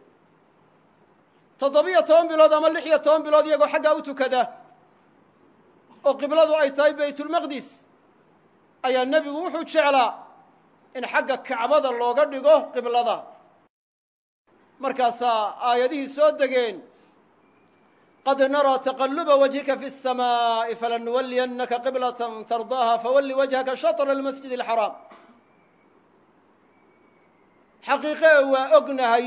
17 bilood ama 16 bilood iyagoo xaggaa u tukada oo qibladu ay tahay baytulmaqdis ayaa nebigu wuxuu jeclaa in xagga kacbada looga dhigo qiblada markaasaa aayadihii soo degeen qad naraa taqaluba wajhika fi الsamaaءi falanuwaliyannaka qiblaة tardaaha fawalli wajhaka shaطra اlmasjid اlxaraam xaqiiqee waa ognahay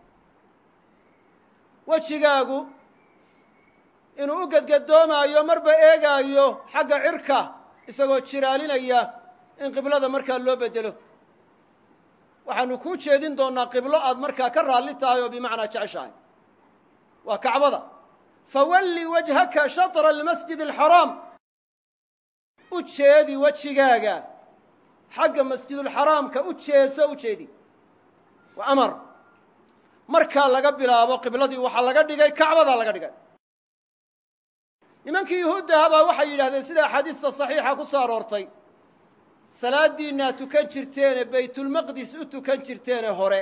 wejigaagu inuu u gedgadoomaayo marba eegaayo xagga cirka isagoo jiraalinaya in qiblada markaa loo bedelo waxaanu kuu jeedin doonnaa qiblo aad markaa ka raalli tahay oo bimacnaa jeceshahay waa kacbada fawalli wajhaka shatra almasjid alxaraam u jeedi wejigaaga xagga masjidulxaraamka u jeeso u jeedi waa amar markaa laga bilaabo qibladii waxaa laga dhigay kacbadaa laga dhigay nimankii yuhuudda ahabaa waxay yidhahdeen sida axaadiista saxiixa ku soo aroortay salaaddiinaa tukan jirteene baytulmaqdis u tukan jirteene hore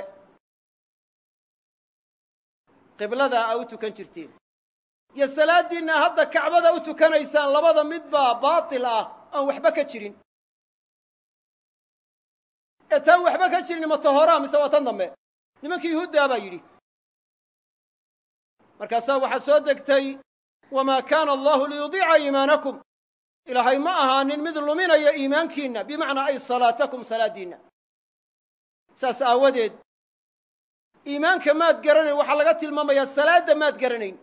qibladaa a u tukan jirteen iyo salaaddiinaa hadda kacbada u tukanaysaan labada midbaa baatil ah aan waxba ka jirin ee taan waxba ka jirin ma ta horaa mise waa tan dambe nimankii yuhuuddaa baa yidhi markaasaa waxaa soo degtay wamaa kaana allahu liyudiica iimaanakum ilaahay ma ahaanin mid luminaya iimaankiinna bimacnaa ay salaatakum salaaddiinna saas aawadeed iimaanka maad garanayn waxaa laga tilmaamayaa salaadda maad garanayn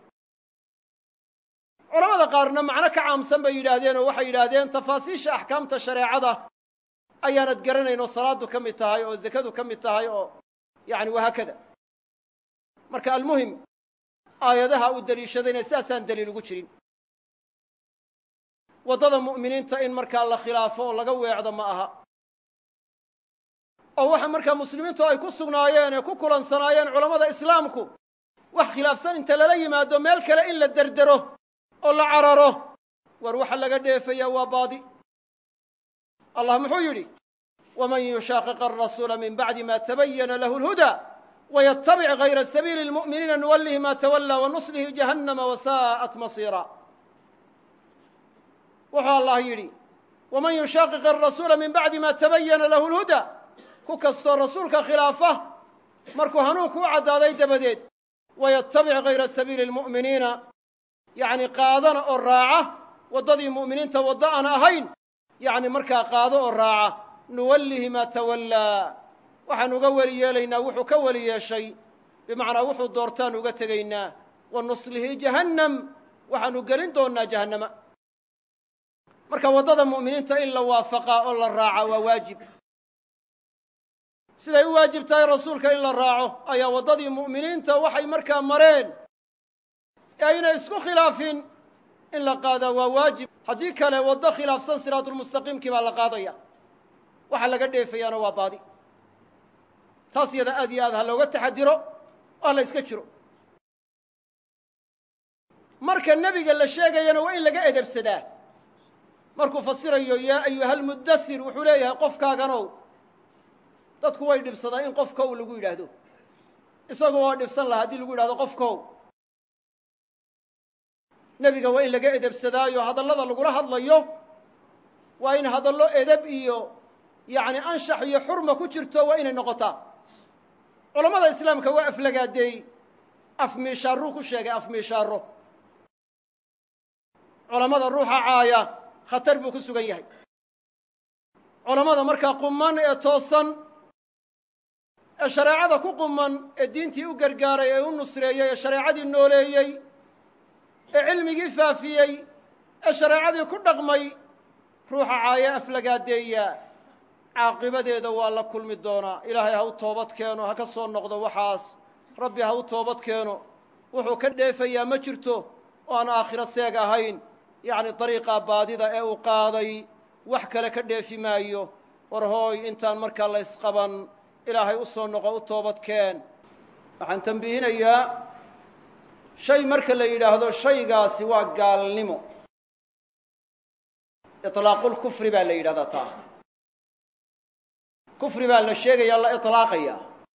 culamada qaarna macno ka caamsan bay yidhaahdeen oo waxay yidhaahdeen tafaasiisha axkaamta shareecada ayaanad garanayn oo salaaddu ka mid tahay oo zakadu ka mid tahay oo yacni wahaakada marka almuhim aayadaha uu deliishadayna sidaasaan daliil ugu jirin waddada mu'miniinta in markaa la khilaafo oo laga weecdo ma aha oo waxa markaa muslimiintu ay ku sugnaayeen ee ku kulansanaayeen culammada islaamku wax khilaafsan inta lala yimaado meel kale in la derdero oo la cararo war waxa laga dheefayaa waa baadi allah muxuu yidhi waman yushaaqiqa arasuula min bacdi ma tabayana lahu lhudaa wayattabic gayra sabiili اlmu'miniina nuwallihi ma tawallaa wanuslihi jahannama wasaa'at masiira wuxuu allah yidhi waman yushaaqiq arasuula min bacdi ma tabayana lahu lhudaa ku kastoo rasuulka khilaafa markuu hanuunku u caddaaday dabadeed wayattabic gayra sabiili اlmu'miniina yacni qaadana oo raaca waddadii mu'miniinta waddo aan ahayn yacni markaa qaado oo raaca nuwallihi maa tawallaa waxaan uga weli yeelaynaa wuxuu ka weli yeeshay bimacnaa wuxuu doortaan uga tegaynaa wa nuslihi jahannam waxaanu gelin doonnaa jahannama marka waddada mu'miniinta in la waafaqaa oo la raaca waa waajib siday u waajib tahay rasuulka in la raaco ayaa waddadii mu'miniinta waxay markaa mareen ee aynay isku khilaafin in la qaadaa waa waajib haddii kale waddo khilaafsan siraatulmustaqiimkii baa la qaadaya waxa laga dheefayaana waa baadi taas yada aad iyo aad ha looga taxadiro oo ha la yska jiro marka nebiga la sheegayana waa in laga edebsadaa markuu fasirayo yaa ayuhalmuddasir wuxuu leeyahay qofkaaganow dadku way dhibsadaa in qofkow lagu yidhaahdo isagu waa dhibsan laha haddii lagu yidhahdo qofkow nebiga waa in laga edebsadaayo hadallada lagula hadlayo waa in hadallo edeb iyo yacni anshax iyo xurma ku jirto waa inay noqotaa culammada islaamka waa aflagaadeey afmiishaaruu ku sheegay afmiishaaro culammada ruuxa caaya khatar buu ku sugan yahay culammada markaa quman ee toosan ee shareecada ku quman ee diintii u gargaaray ee u nusreeyey ee shareecadii nooleeyey ee cilmigii faafiyey ee shareecadii ku dhaqmay ruuxa caaya aflagaadeeya caaqibadeeda waa la kulmi doonaa ilaahay ha u toobad keeno ha ka soo noqdo waxaas rabbi ha u toobad keeno wuxuu ka dheefayaa ma jirto oo aan aakhiro seeg ahayn yacni dariiqaa baadida ee uu qaaday wax kale ka dheefi maayo war hooy intaan markaa la ysqaban ilaahay u soo noqo u toobad keen waxaan tambihinayaa shay marka la yidhaahdo shaygaasi waa gaalnimo iطlaaqulkufri baa la yidhahdaa taa kufri baa la sheegayaa la iطlaaqayaa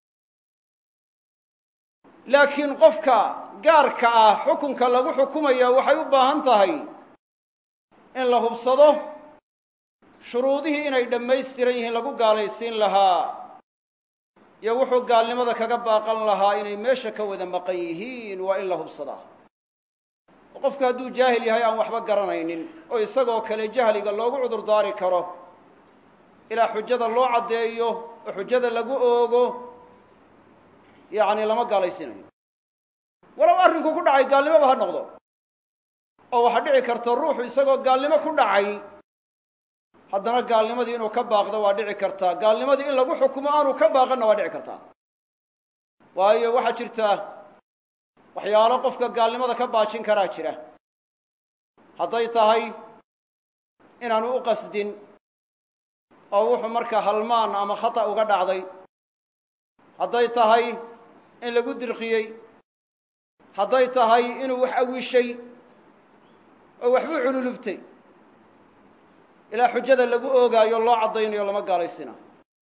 laakiin qofka gaarka ah xukunka lagu xukumaya waxay u baahan tahay in la hubsado shuruudihii inay dhammaystiran yihiin lagu gaalaysiin lahaa iyo wuxuu gaalnimada kaga baaqan lahaa inay meesha ka wada maqan yihiin waa in la hubsadaa oo qofku hadduu jaahil yahay aan waxba garanaynin oo isagoo kale jahliga loogu cudurdaari karo ilaa xujada loo caddeeyo oo xujada lagu oogo yacni lama gaalaysiinayo walow arrinku ku dhacay gaalnimoba ha noqdo oo waxaa dhici karta ruuxu isagoo gaalnimo ku dhacay haddana gaalnimadii inuu ka baaqdo waa dhici kartaa gaalnimadii in lagu xukumo aanu ka baaqanna waa dhici kartaa waayo waxaa jirta waxyaalo qofka gaalnimada ka baajin karaa jira hadday tahay inaanu u qasdin oo wuxuu markaa halmaan ama khata uga dhacday hadday tahay in lagu dirqiyey hadday tahay inuu wax awishay oo waxbuu cululubtay ilaa xujada lagu oogaayo loo caddaynayo lama gaalaysiinayo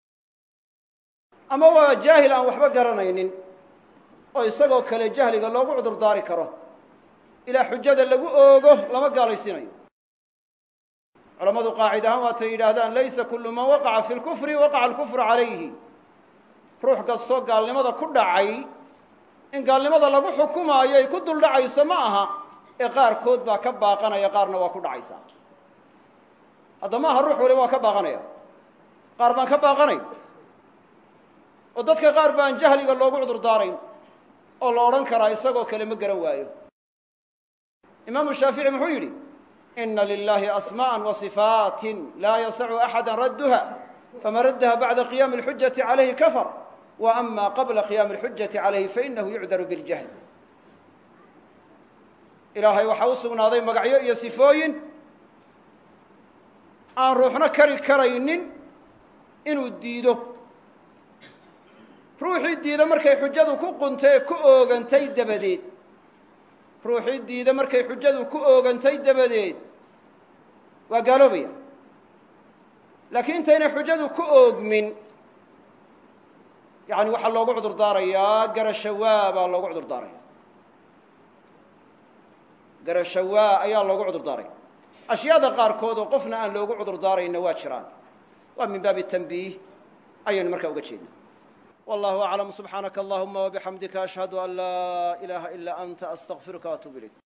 ama waa jaahil aan waxba garanaynin oo isagoo kale jahliga loogu cudurdaari karo ilaa xujada lagu oogo lama gaalaysiinayo culammadu qaacid ahaan waatay yidhaahdaan laysa kullu man waqaca fi lkufri waqaca alkufru calayhi ruux kastoo gaalnimada ku dhacay in gaalnimada lagu xukumaayo ay ku duldhacayso ma aha ee qaarkood baa ka baaqanaya qaarna waa ku dhacaysa hadda ma aha ruux waliba waa ka baaqanaya qaar baan ka baaqanayn oo dadka qaar baan jahliga loogu cudurdaarayn oo la odhan karaa isagoo kale ma garan waayo imaamu shaafici muxuu yidhi ina lilahi asmaءa wa صifaatin laa yasacu axada radduha faman raddaha bacda qiyaami اlxujati calayhi kafar wa ama qabla qiyaami اlxujati calayhi fainahu yucdaru biljahl ilaahay waxaa u sugnaaday magacyo iyo sifooyin aan ruuxna kari karaynin inuu diido ruuxii diida markay xujadu ku quntay ku oogantay dabadeed ruuxii diida markay xujadu ku oogantay dabadeed waa gaaloobaya laakiin intaynay xujadu ku oogmin yani waxaa loogu cudur daarayaa garashawaa baa loogu cudur daaraya garashawaa ayaa loogu cudur daaraya ashyaada qaarkood oo qofna aan loogu cudur daarayna waa jiraan waa min baabi tanbiih ayaynu markaa uga jeedna wallahu aclam subxaanaka allahuma wabixamdika ashhadu an laa ilaaha ilaa anta astaqfiruka waatuub ilayk